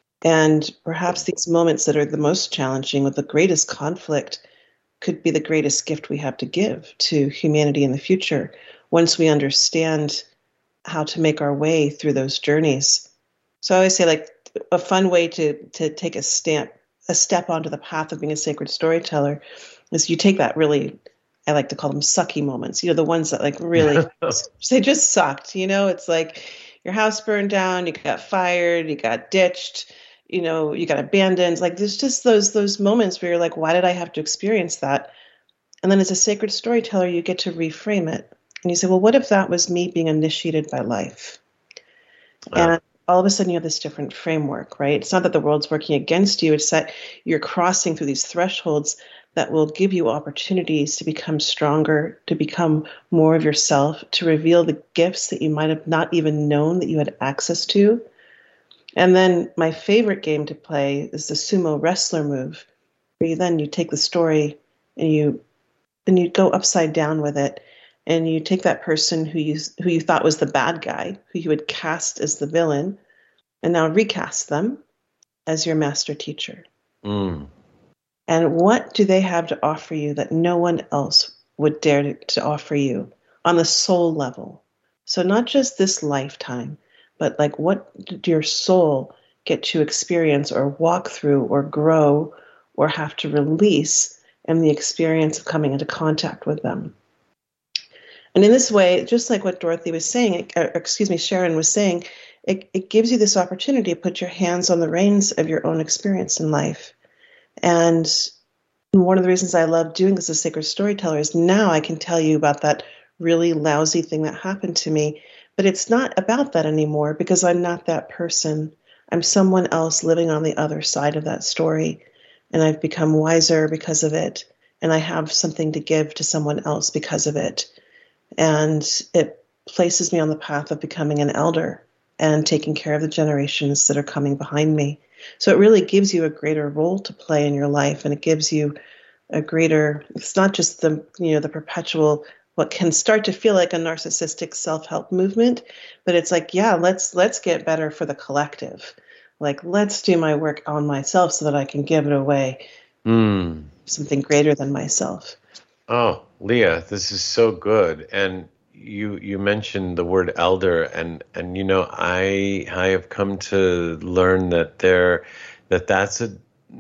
And perhaps these moments that are the most challenging, with the greatest conflict, could be the greatest gift we have to give to humanity in the future, once we understand how to make our way through those journeys. So I always say, like, a fun way to to take a stamp, a step onto the path of being a sacred storyteller is you take that really, I like to call them sucky moments, you know, the ones that like really, they just sucked, you know, it's like your house burned down, you got fired, you got ditched, you know, you got abandoned. Like there's just those, those moments where you're like, why did I have to experience that? And then as a sacred storyteller, you get to reframe it. And you say, well, what if that was me being initiated by life? Wow. And all of a sudden you have this different framework, right? It's not that the world's working against you. It's that you're crossing through these thresholds that will give you opportunities to become stronger, to become more of yourself, to reveal the gifts that you might have not even known that you had access to. And then my favorite game to play is the sumo wrestler move, where you then you take the story and you and you go upside down with it. And you take that person who you who you thought was the bad guy, who you had cast as the villain, and now recast them as your master teacher. Mm. And what do they have to offer you that no one else would dare to, to offer you on the soul level? So not just this lifetime, but like what did your soul get to experience or walk through or grow or have to release in the experience of coming into contact with them? And in this way, just like what Dorothy was saying, or excuse me, Sharon was saying, it, it gives you this opportunity to put your hands on the reins of your own experience in life. And one of the reasons I love doing this as a sacred storyteller is now I can tell you about that really lousy thing that happened to me. But it's not about that anymore, because I'm not that person. I'm someone else living on the other side of that story. And I've become wiser because of it. And I have something to give to someone else because of it. And it places me on the path of becoming an elder and taking care of the generations that are coming behind me. So it really gives you a greater role to play in your life, and it gives you a greater, it's not just the, you know, the perpetual, what can start to feel like a narcissistic self-help movement, but it's like, yeah, let's let's get better for the collective. Like, let's do my work on myself so that I can give it away. Mm. Something greater than myself. Oh, Leah, this is so good. And you you mentioned the word elder, and, and you know, I I have come to learn that there that that's a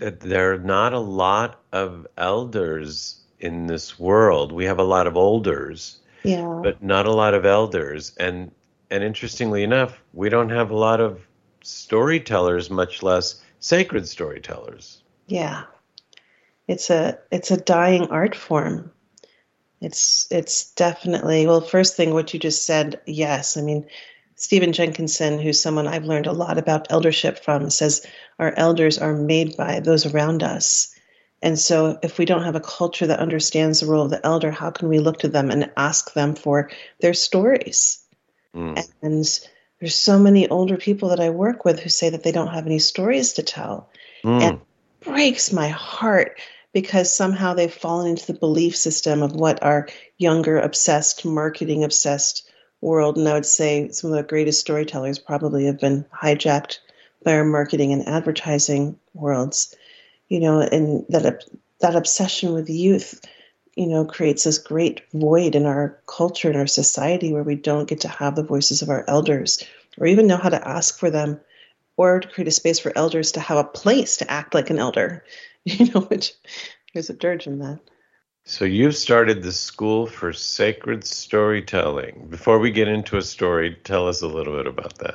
that there are not a lot of elders in this world. We have a lot of olders, Yeah. but not a lot of elders. And and interestingly enough, we don't have a lot of storytellers, much less sacred storytellers. Yeah. It's a it's a dying art form. It's it's definitely, well, first thing what you just said, yes. I mean, Stephen Jenkinson, who's someone I've learned a lot about eldership from, says our elders are made by those around us. And so if we don't have a culture that understands the role of the elder, how can we look to them and ask them for their stories? Mm. And there's so many older people that I work with who say that they don't have any stories to tell. Mm. And it breaks my heart because somehow they've fallen into the belief system of what our younger, obsessed, marketing obsessed world, and I would say some of the greatest storytellers probably have been hijacked by our marketing and advertising worlds, you know, and that that obsession with youth, you know, creates this great void in our culture and our society where we don't get to have the voices of our elders or even know how to ask for them, or to create a space for elders to have a place to act like an elder, you know, which there's a dirge in that. So you've started the School for Sacred Storytelling. Before we get into a story, tell us a little bit about that.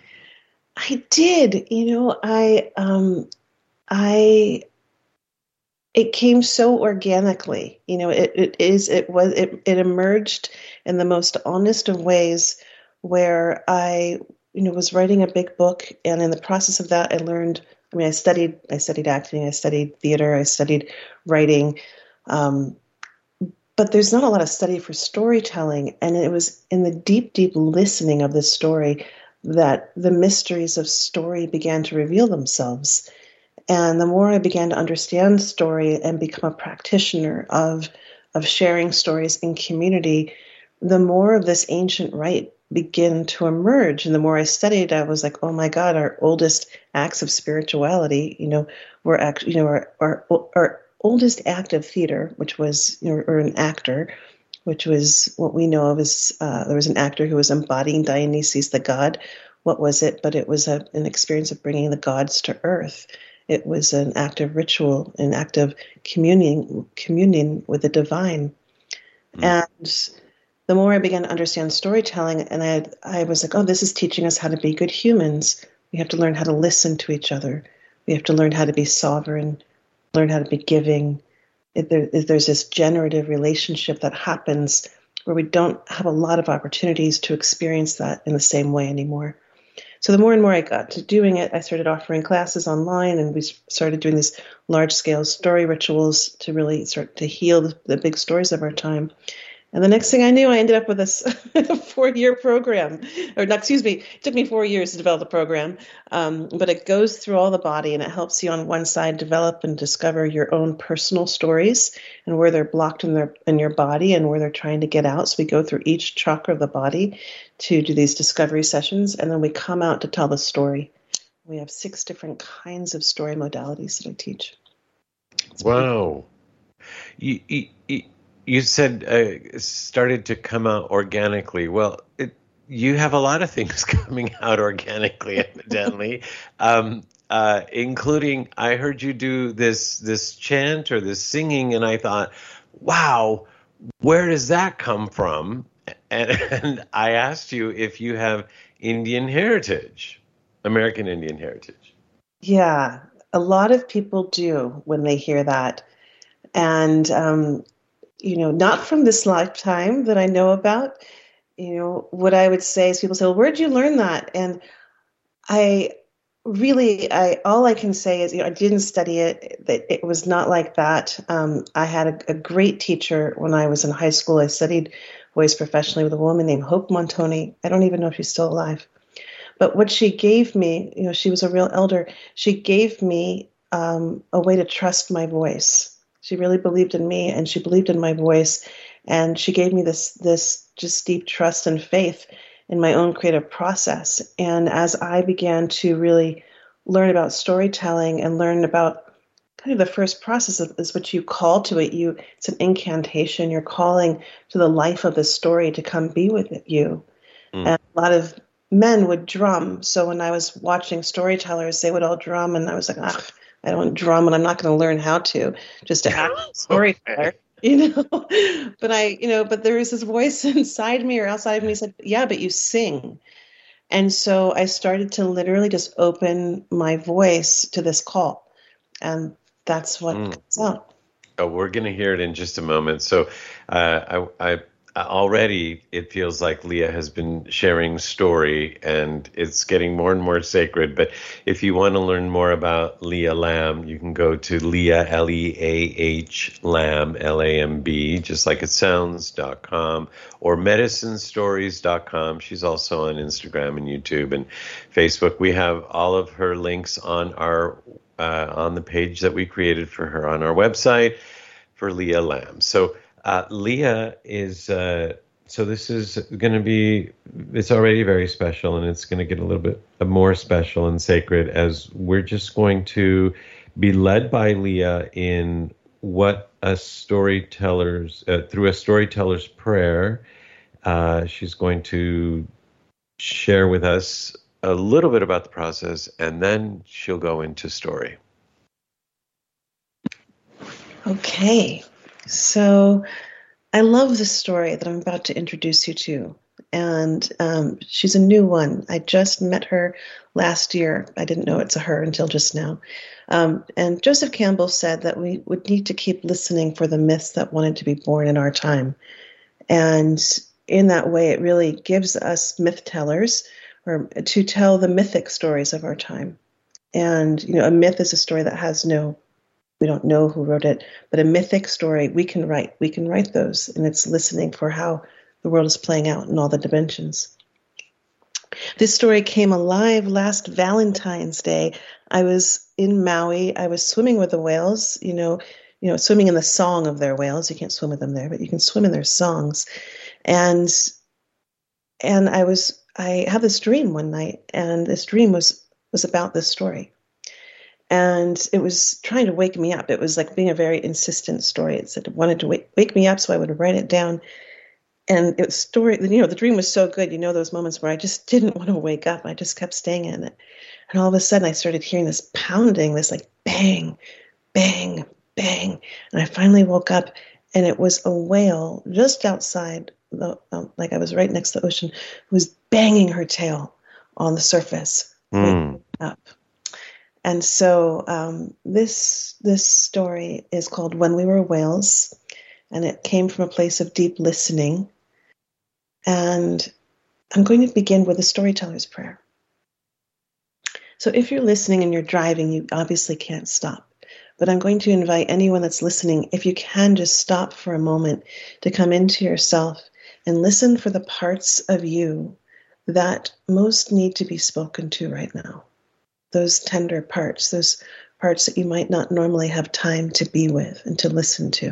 I did. You know, I, um, I, it came so organically. You know, it, it is, it was, it, it emerged in the most honest of ways where I, you know, was writing a big book, and in the process of that, I learned, I mean, I studied, I studied acting, I studied theater, I studied writing, Um, but there's not a lot of study for storytelling. And it was in the deep, deep listening of this story that the mysteries of story began to reveal themselves. And the more I began to understand story and become a practitioner of, of sharing stories in community, the more of this ancient rite began to emerge. And the more I studied, I was like, oh my God, our oldest acts of spirituality, you know, were actually, you know, our, our, our oldest act of theater, which was, you know, or an actor, which was what we know of as, uh, there was an actor who was embodying Dionysus, the god. What was it? But it was a, an experience of bringing the gods to earth. It was an act of ritual, an act of communing, communion with the divine. Mm. And the more I began to understand storytelling, and I, I was like, oh, this is teaching us how to be good humans. We have to learn how to listen to each other. We have to learn how to be sovereign, learn how to be giving. If there, if there's this generative relationship that happens where we don't have a lot of opportunities to experience that in the same way anymore. So the more and more I got to doing it, I started offering classes online, and we started doing these large-scale story rituals to really start to heal the, the big stories of our time. And the next thing I knew, I ended up with a four-year program. Or, no, excuse me, it took me four years to develop the program. Um, but it goes through all the body, and it helps you on one side develop and discover your own personal stories and where they're blocked in their in your body and where they're trying to get out. So we go through each chakra of the body to do these discovery sessions, and then we come out to tell the story. We have six different kinds of story modalities that I teach. It's wow. You, you, you You said uh, started to come out organically. Well, it, you have a lot of things coming out organically, evidently, um, uh, including I heard you do this this chant or this singing, and I thought, wow, where does that come from? And, and I asked you if you have Indian heritage, American Indian heritage. Yeah, a lot of people do when they hear that, and um, you know, not from this lifetime that I know about. You know, what I would say is people say, well, where'd you learn that? And I really, I all I can say is, you know, I didn't study it. That it was not like that. Um, I had a, a great teacher when I was in high school. I studied voice professionally with a woman named Hope Montoni. I don't even know if she's still alive. But what she gave me, you know, she was a real elder. She gave me um, a way to trust my voice. She really believed in me, and she believed in my voice, and she gave me this this just deep trust and faith in my own creative process. And as I began to really learn about storytelling and learn about kind of the first process of, is what you call to it. You it's an incantation. You're calling to the life of the story to come be with you. Mm. And a lot of men would drum. So when I was watching storytellers, they would all drum, and I was like, ah, I don't drum, and I'm not going to learn how to just to act a storyteller, you know. But I, you know, but there was this voice inside me or outside of me said, "Yeah, but you sing." And so I started to literally just open my voice to this call, and that's what mm. comes out. Oh, we're going to hear it in just a moment. So, uh, I, I already it feels like Leah has been sharing story, and it's getting more and more sacred. But if you want to learn more about Leah Lamb, you can go to Leah L E A H Lamb L A M B, just like it sounds dot com, or medicine stories dot com. She's also on Instagram and YouTube and Facebook. We have all of her links on our uh, on the page that we created for her on our website for Leah Lamb. So. Uh, Leah is, uh, so this is going to be, it's already very special, and it's going to get a little bit more special and sacred as we're just going to be led by Leah in what a storyteller's, uh, through a storyteller's prayer. Uh, she's going to share with us a little bit about the process, and then she'll go into story. Okay. So I love the story that I'm about to introduce you to. And um, she's a new one. I just met her last year. I didn't know it's a her until just now. Um, and Joseph Campbell said that we would need to keep listening for the myths that wanted to be born in our time. And in that way, it really gives us myth tellers or to tell the mythic stories of our time. And, you know, a myth is a story that has no We don't know who wrote it, but a mythic story we can write. We can write those, and it's listening for how the world is playing out in all the dimensions. This story came alive last Valentine's Day. I was in Maui. I was swimming with the whales, you know, you know, swimming in the song of their whales. You can't swim with them there, but you can swim in their songs. And and I was I had this dream one night, and this dream was was about this story. And it was trying to wake me up. It was like being a very insistent story. It said it wanted to wake, wake me up, so I would write it down. And it was story, you know, the dream was so good. You know, those moments where I just didn't want to wake up. I just kept staying in it. And all of a sudden I started hearing this pounding, this like bang, bang, bang. And I finally woke up, and it was a whale just outside, the, um, like I was right next to the ocean, who was banging her tail on the surface. Mm. Up. And so um, this this story is called When We Were Whales, and it came from a place of deep listening. And I'm going to begin with a storyteller's prayer. So if you're listening and you're driving, you obviously can't stop. But I'm going to invite anyone that's listening, if you can just stop for a moment to come into yourself and listen for the parts of you that most need to be spoken to right now. Those tender parts, those parts that you might not normally have time to be with and to listen to.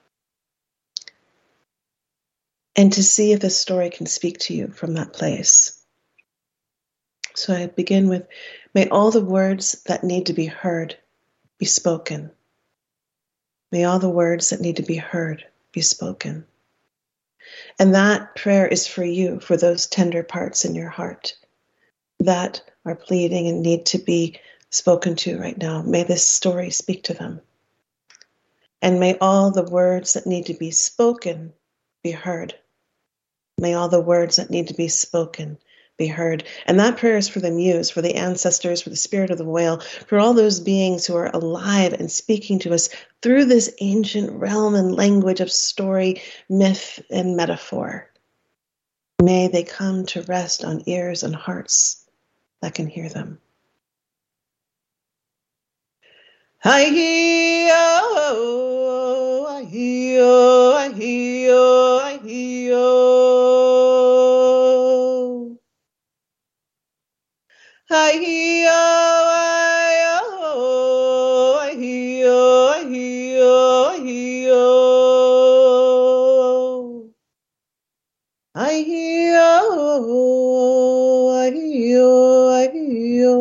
And to see if this story can speak to you from that place. So I begin with, may all the words that need to be heard be spoken. May all the words that need to be heard be spoken. And that prayer is for you, for those tender parts in your heart that are pleading and need to be spoken to right now. May this story speak to them. And may all the words that need to be spoken be heard. May all the words that need to be spoken be heard. And that prayer is for the muse, for the ancestors, for the spirit of the whale, for all those beings who are alive and speaking to us through this ancient realm and language of story, myth, and metaphor. May they come to rest on ears and hearts that can hear them. I hear, I hear, I hear, I hear. I hear, I hear, I hear, I hear. I hear, I hear, I hear.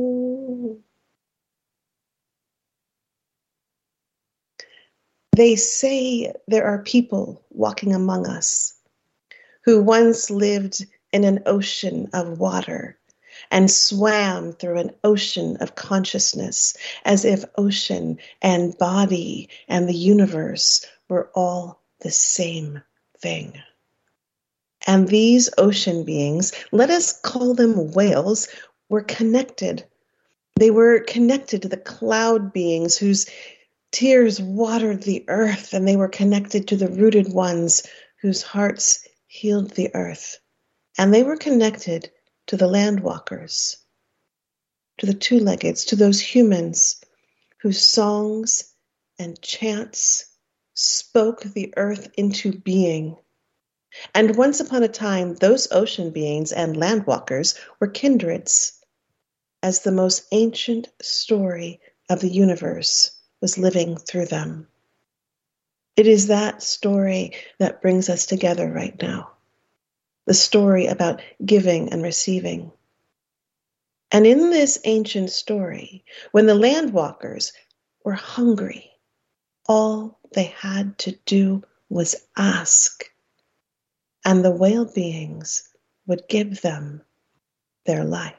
They say there are people walking among us who once lived in an ocean of water, and swam through an ocean of consciousness, as if ocean and body and the universe were all the same thing. And these ocean beings, let us call them whales, were connected. They were connected to the cloud beings whose tears watered the earth, and they were connected to the rooted ones whose hearts healed the earth. And they were connected to the landwalkers, to the two-leggeds, to those humans whose songs and chants spoke the earth into being. And once upon a time, those ocean beings and landwalkers were kindreds, as the most ancient story of the universe was living through them. It is that story that brings us together right now, the story about giving and receiving. And in this ancient story, when the landwalkers were hungry, all they had to do was ask, and the whale beings would give them their life.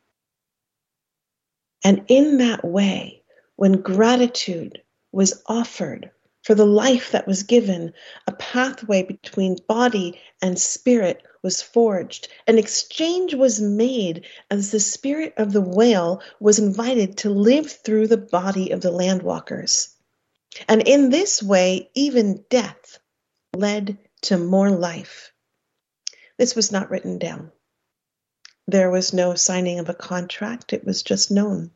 And in that way, when gratitude was offered for the life that was given, a pathway between body and spirit was forged. An exchange was made as the spirit of the whale was invited to live through the body of the landwalkers. And in this way, even death led to more life. This was not written down. There was no signing of a contract. It was just known.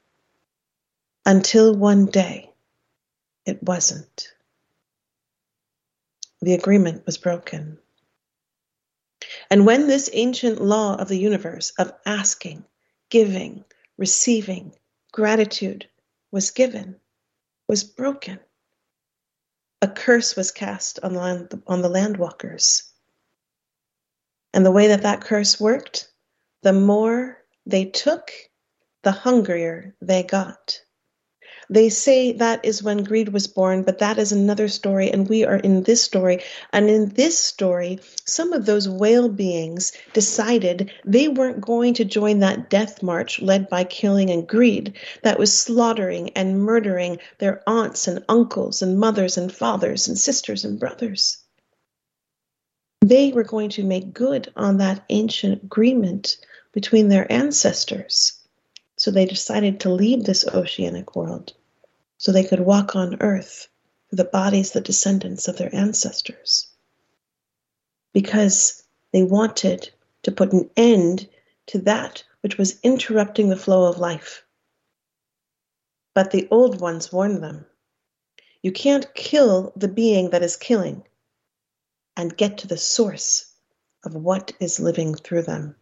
Until one day, it wasn't. The agreement was broken. And when this ancient law of the universe of asking, giving, receiving, gratitude was given, was broken, a curse was cast on the land, on the landwalkers. And the way that that curse worked, the more they took, the hungrier they got. They say that is when greed was born, but that is another story, and we are in this story. And in this story, some of those whale beings decided they weren't going to join that death march led by killing and greed that was slaughtering and murdering their aunts and uncles and mothers and fathers and sisters and brothers. They were going to make good on that ancient agreement between their ancestors. So they decided to leave this oceanic world so they could walk on earth with the bodies, the descendants of their ancestors. Because they wanted to put an end to that which was interrupting the flow of life. But the old ones warned them, you can't kill the being that is killing and get to the source of what is living through them.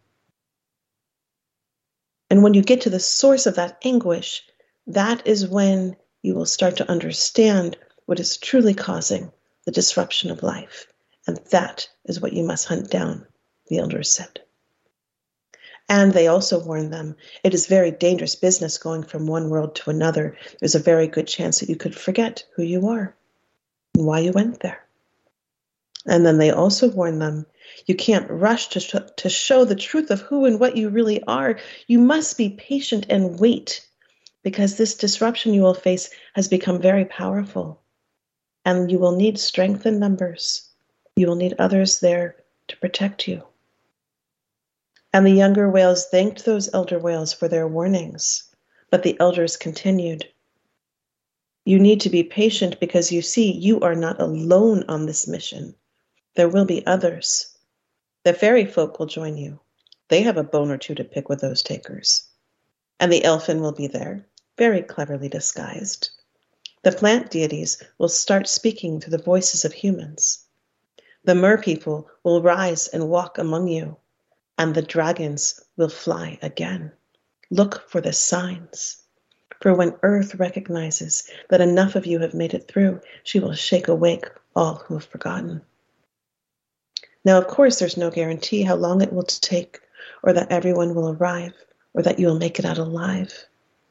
And when you get to the source of that anguish, that is when you will start to understand what is truly causing the disruption of life. And that is what you must hunt down, the elders said. And they also warned them, it is very dangerous business going from one world to another. There's a very good chance that you could forget who you are and why you went there. And then they also warned them, you can't rush to, sh- to show the truth of who and what you really are. You must be patient and wait, because this disruption you will face has become very powerful. And you will need strength in numbers. You will need others there to protect you. And the younger whales thanked those elder whales for their warnings, but the elders continued. You need to be patient because you see, you are not alone on this mission. There will be others. The fairy folk will join you. They have a bone or two to pick with those takers. And the elfin will be there, very cleverly disguised. The plant deities will start speaking through the voices of humans. The mer people will rise and walk among you, and the dragons will fly again. Look for the signs. For when Earth recognizes that enough of you have made it through, she will shake awake all who have forgotten. Now, of course, there's no guarantee how long it will take, or that everyone will arrive, or that you will make it out alive.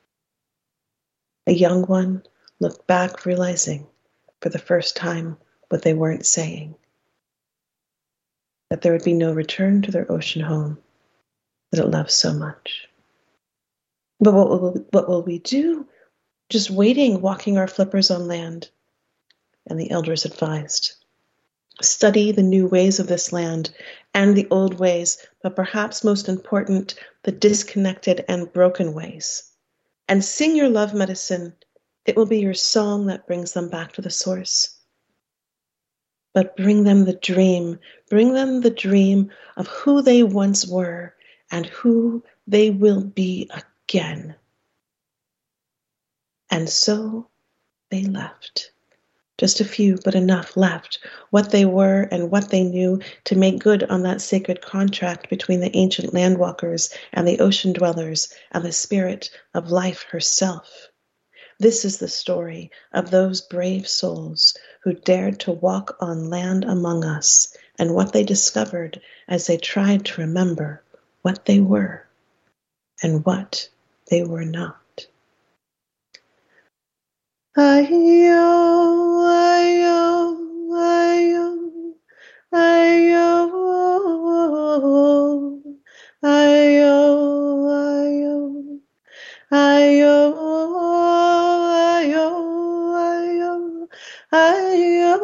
A young one looked back, realizing for the first time what they weren't saying, that there would be no return to their ocean home, that it loves so much. But what will, what will we do? Just waiting, walking our flippers on land. And the elders advised, study the new ways of this land and the old ways, but perhaps most important, the disconnected and broken ways. And sing your love medicine. It will be your song that brings them back to the source. But bring them the dream, bring them the dream of who they once were and who they will be again. And so they left. Just a few, but enough left, what they were and what they knew to make good on that sacred contract between the ancient landwalkers and the ocean dwellers and the spirit of life herself. This is the story of those brave souls who dared to walk on land among us and what they discovered as they tried to remember what they were and what they were not. Ayo, ayo, ayo, ayo, ayo, ayo, ayo, ayo, ayo, ayo,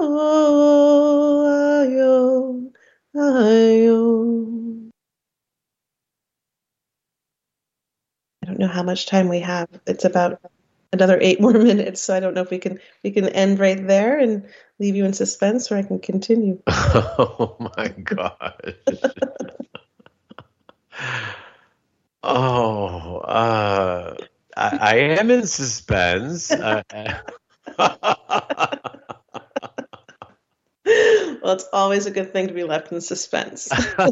ayo, ayo. I don't know how much time we have. It's about another eight more minutes, so I don't know if we can we can end right there and leave you in suspense, or I can continue. Oh my gosh. oh, uh, I, I am in suspense. Uh, well, it's always a good thing to be left in suspense.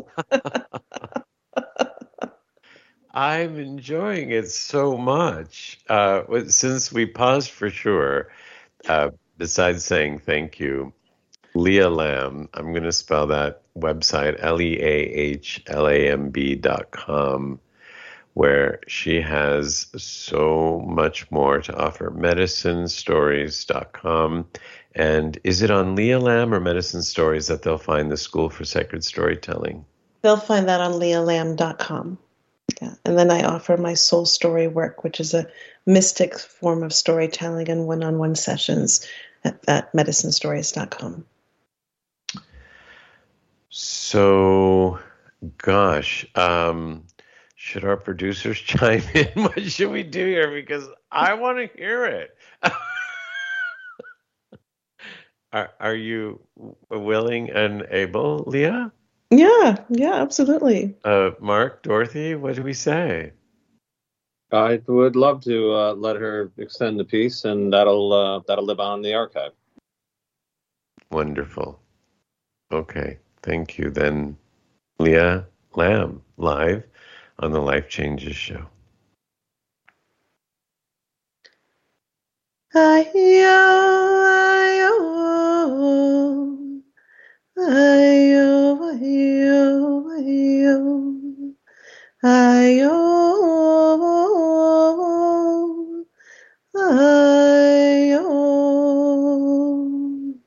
I'm enjoying it so much. Uh, since we paused for sure, uh, besides saying thank you, Leah Lamb, I'm going to spell that website, L E A H L A M B dot com, where she has so much more to offer. medicine stories dot com. And is it on Leah Lamb or Medicine Stories that they'll find the School for Sacred Storytelling? They'll find that on leah lamb dot com. Yeah. And then I offer my soul story work, which is a mystic form of storytelling and one-on-one sessions at, at medicine stories dot com. So, gosh, um, should our producers chime in? What should we do here? Because I want to hear it. are, are you willing and able, Leah? Yeah, yeah, absolutely. Uh, Mark, Dorothy, what do we say? I would love to uh, let her extend the piece, and that'll uh, that'll live on in the archive. Wonderful. Okay, thank you. Then, Leah Lamb, live on the Life Changes Show. Ayo, ayo, ayo, ayo, ayo, ayo, ayo.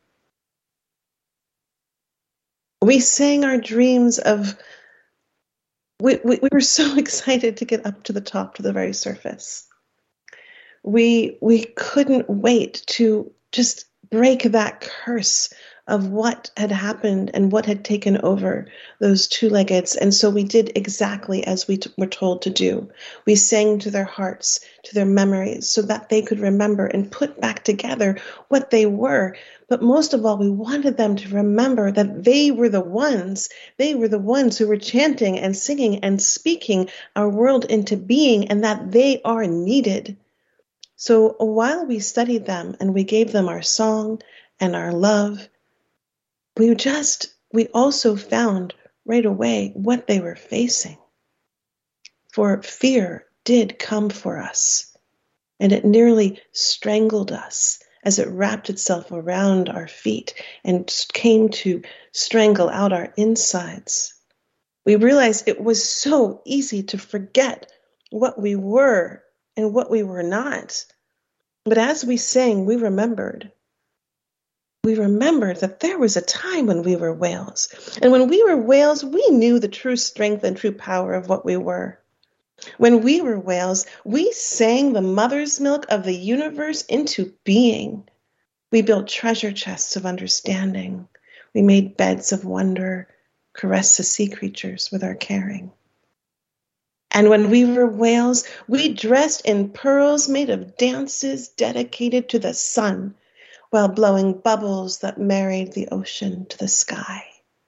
We sang our dreams of, we, we, we were so excited to get up to the top, to the very surface. We, we couldn't wait to just break that curse of what had happened and what had taken over those two-leggeds. And so we did exactly as we t- were told to do. We sang to their hearts, to their memories, so that they could remember and put back together what they were. But most of all, we wanted them to remember that they were the ones, they were the ones who were chanting and singing and speaking our world into being, and that they are needed. So while we studied them and we gave them our song and our love, we just, we also found right away what they were facing. For fear did come for us, and it nearly strangled us as it wrapped itself around our feet and came to strangle out our insides. We realized it was so easy to forget what we were and what we were not. But as we sang, we remembered. we remembered that there was a time when we were whales. And when we were whales, we knew the true strength and true power of what we were. When we were whales, we sang the mother's milk of the universe into being. We built treasure chests of understanding. We made beds of wonder, caressed the sea creatures with our caring. And when we were whales, we dressed in pearls made of dances dedicated to the sun, while blowing bubbles that married the ocean to the sky.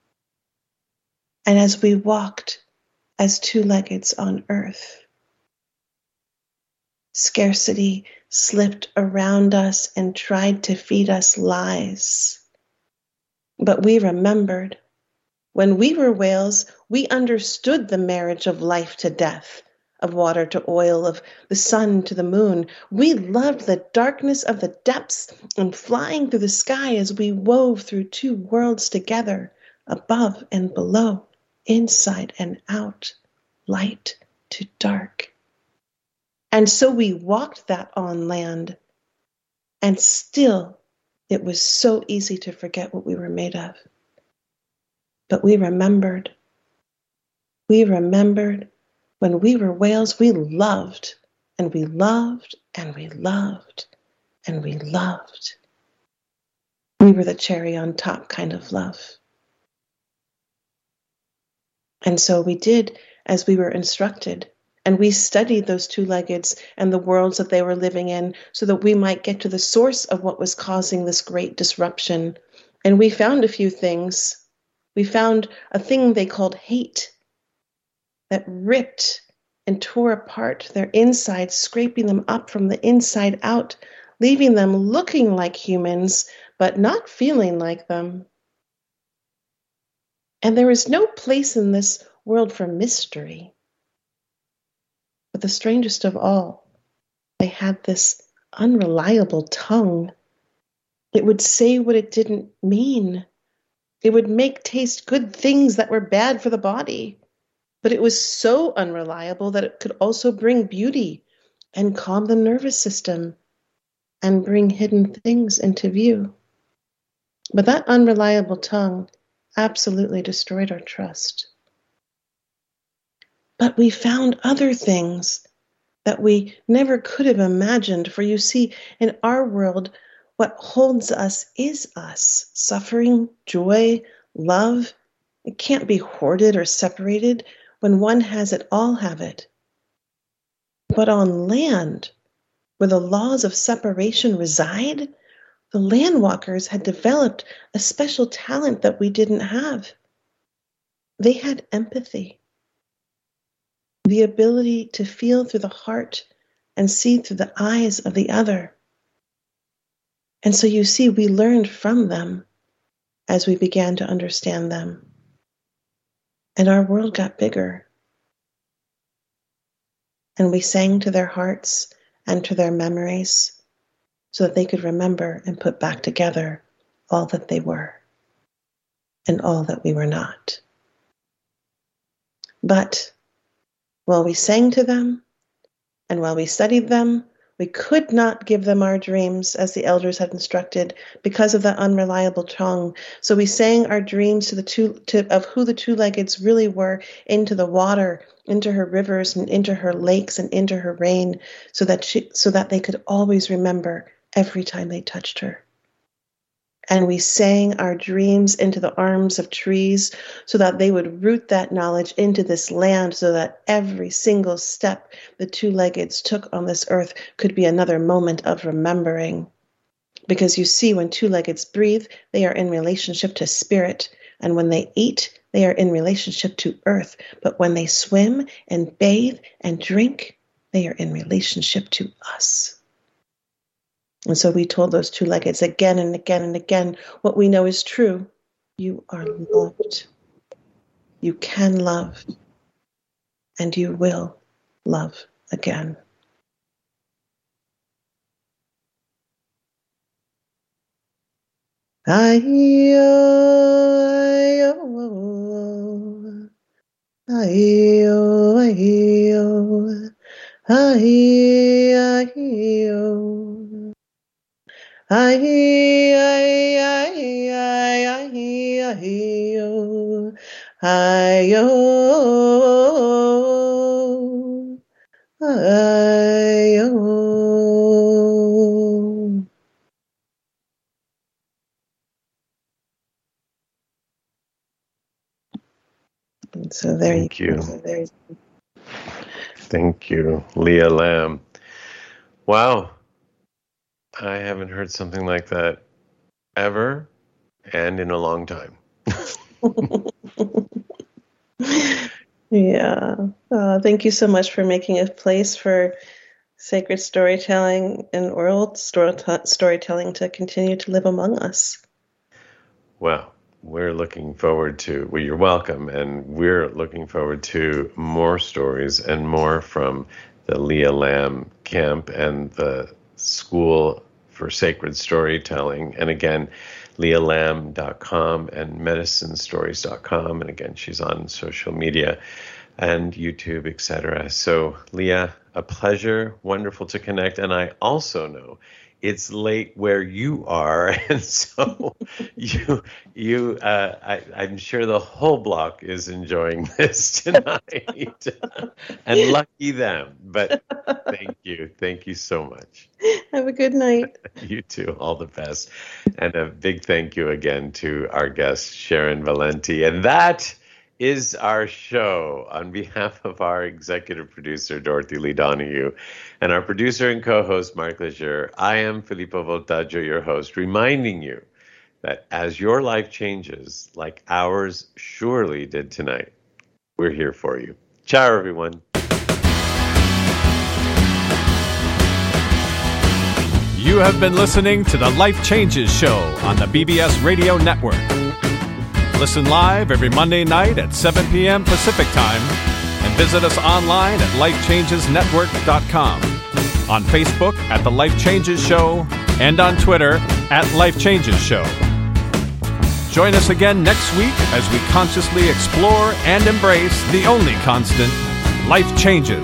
And as we walked as two-leggeds on earth, scarcity slipped around us and tried to feed us lies. But we remembered. When we were whales, we understood the marriage of life to death, of water to oil, of the sun to the moon. We loved the darkness of the depths and flying through the sky as we wove through two worlds together, above and below, inside and out, light to dark. And so we walked that on land, and still it was so easy to forget what we were made of. But we remembered. We remembered when we were whales, we loved, and we loved, and we loved, and we loved. We were the cherry on top kind of love. And so we did as we were instructed, and we studied those two-leggeds and the worlds that they were living in so that we might get to the source of what was causing this great disruption. And we found a few things. We found a thing they called hate that ripped and tore apart their insides, scraping them up from the inside out, leaving them looking like humans, but not feeling like them. And there is no place in this world for mystery. But the strangest of all, they had this unreliable tongue. It would say what it didn't mean. It would make taste good things that were bad for the body. But it was so unreliable that it could also bring beauty and calm the nervous system and bring hidden things into view. But that unreliable tongue absolutely destroyed our trust. But we found other things that we never could have imagined. For you see, in our world, what holds us is us. Suffering, joy, love. It can't be hoarded or separated. When one has it, all have it. But on land, where the laws of separation reside, the landwalkers had developed a special talent that we didn't have. They had empathy, the ability to feel through the heart and see through the eyes of the other. And so you see, we learned from them as we began to understand them. And our world got bigger. And we sang to their hearts and to their memories so that they could remember and put back together all that they were and all that we were not. But while we sang to them and while we studied them, we could not give them our dreams as the elders had instructed because of that unreliable tongue. So we sang our dreams to the two to, of who the two-leggeds really were into the water, into her rivers and into her lakes and into her rain, so that she, so that they could always remember every time they touched her. And we sang our dreams into the arms of trees so that they would root that knowledge into this land so that every single step the two-leggeds took on this earth could be another moment of remembering. Because you see, when two-leggeds breathe, they are in relationship to spirit. And when they eat, they are in relationship to earth. But when they swim and bathe and drink, they are in relationship to us. And so we told those two-leggeds again and again and again, what we know is true. You are loved. You can love. And you will love again. Ayo, ayo, ayo, ayo, ayo, ayo. Ahi, ahi, ahi, ahi, ahi, yo. Ayo. Ayo. So there Thank you you. go. So there you go. Thank you, Leah Lamb. Wow. I haven't heard something like that ever and in a long time. Yeah. Uh, thank you so much for making a place for sacred storytelling and oral story- storytelling to continue to live among us. Well, we're looking forward to, well, you're welcome, and we're looking forward to more stories and more from the Leah Lamb camp and the School for Sacred Storytelling. And again, leah lamb dot com and medicine stories dot com. And again, she's on social media and YouTube, et cetera. So, Leah, a pleasure, wonderful to connect. And I also know it's late where you are, and so you, you, uh, I, I'm sure the whole block is enjoying this tonight, and lucky them. But thank you, thank you so much. Have a good night. You too. All the best, and a big thank you again to our guest Sharon Valenti, and that is our show. On behalf of our executive producer, Dorothy Lee Donahue, and our producer and co-host, Mark Leger, I am Filippo Voltaggio, your host, reminding you that as your life changes, like ours surely did tonight, we're here for you. Ciao, everyone. You have been listening to the Life Changes Show on the B B S Radio Network. Listen live every Monday night at seven p.m. Pacific Time and visit us online at life changes network dot com, on Facebook at The Life Changes Show, and on Twitter at Life Changes Show. Join us again next week as we consciously explore and embrace the only constant, life changes.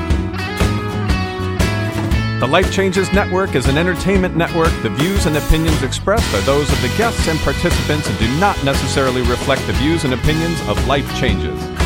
The Life Changes Network is an entertainment network. The views and opinions expressed are those of the guests and participants and do not necessarily reflect the views and opinions of Life Changes.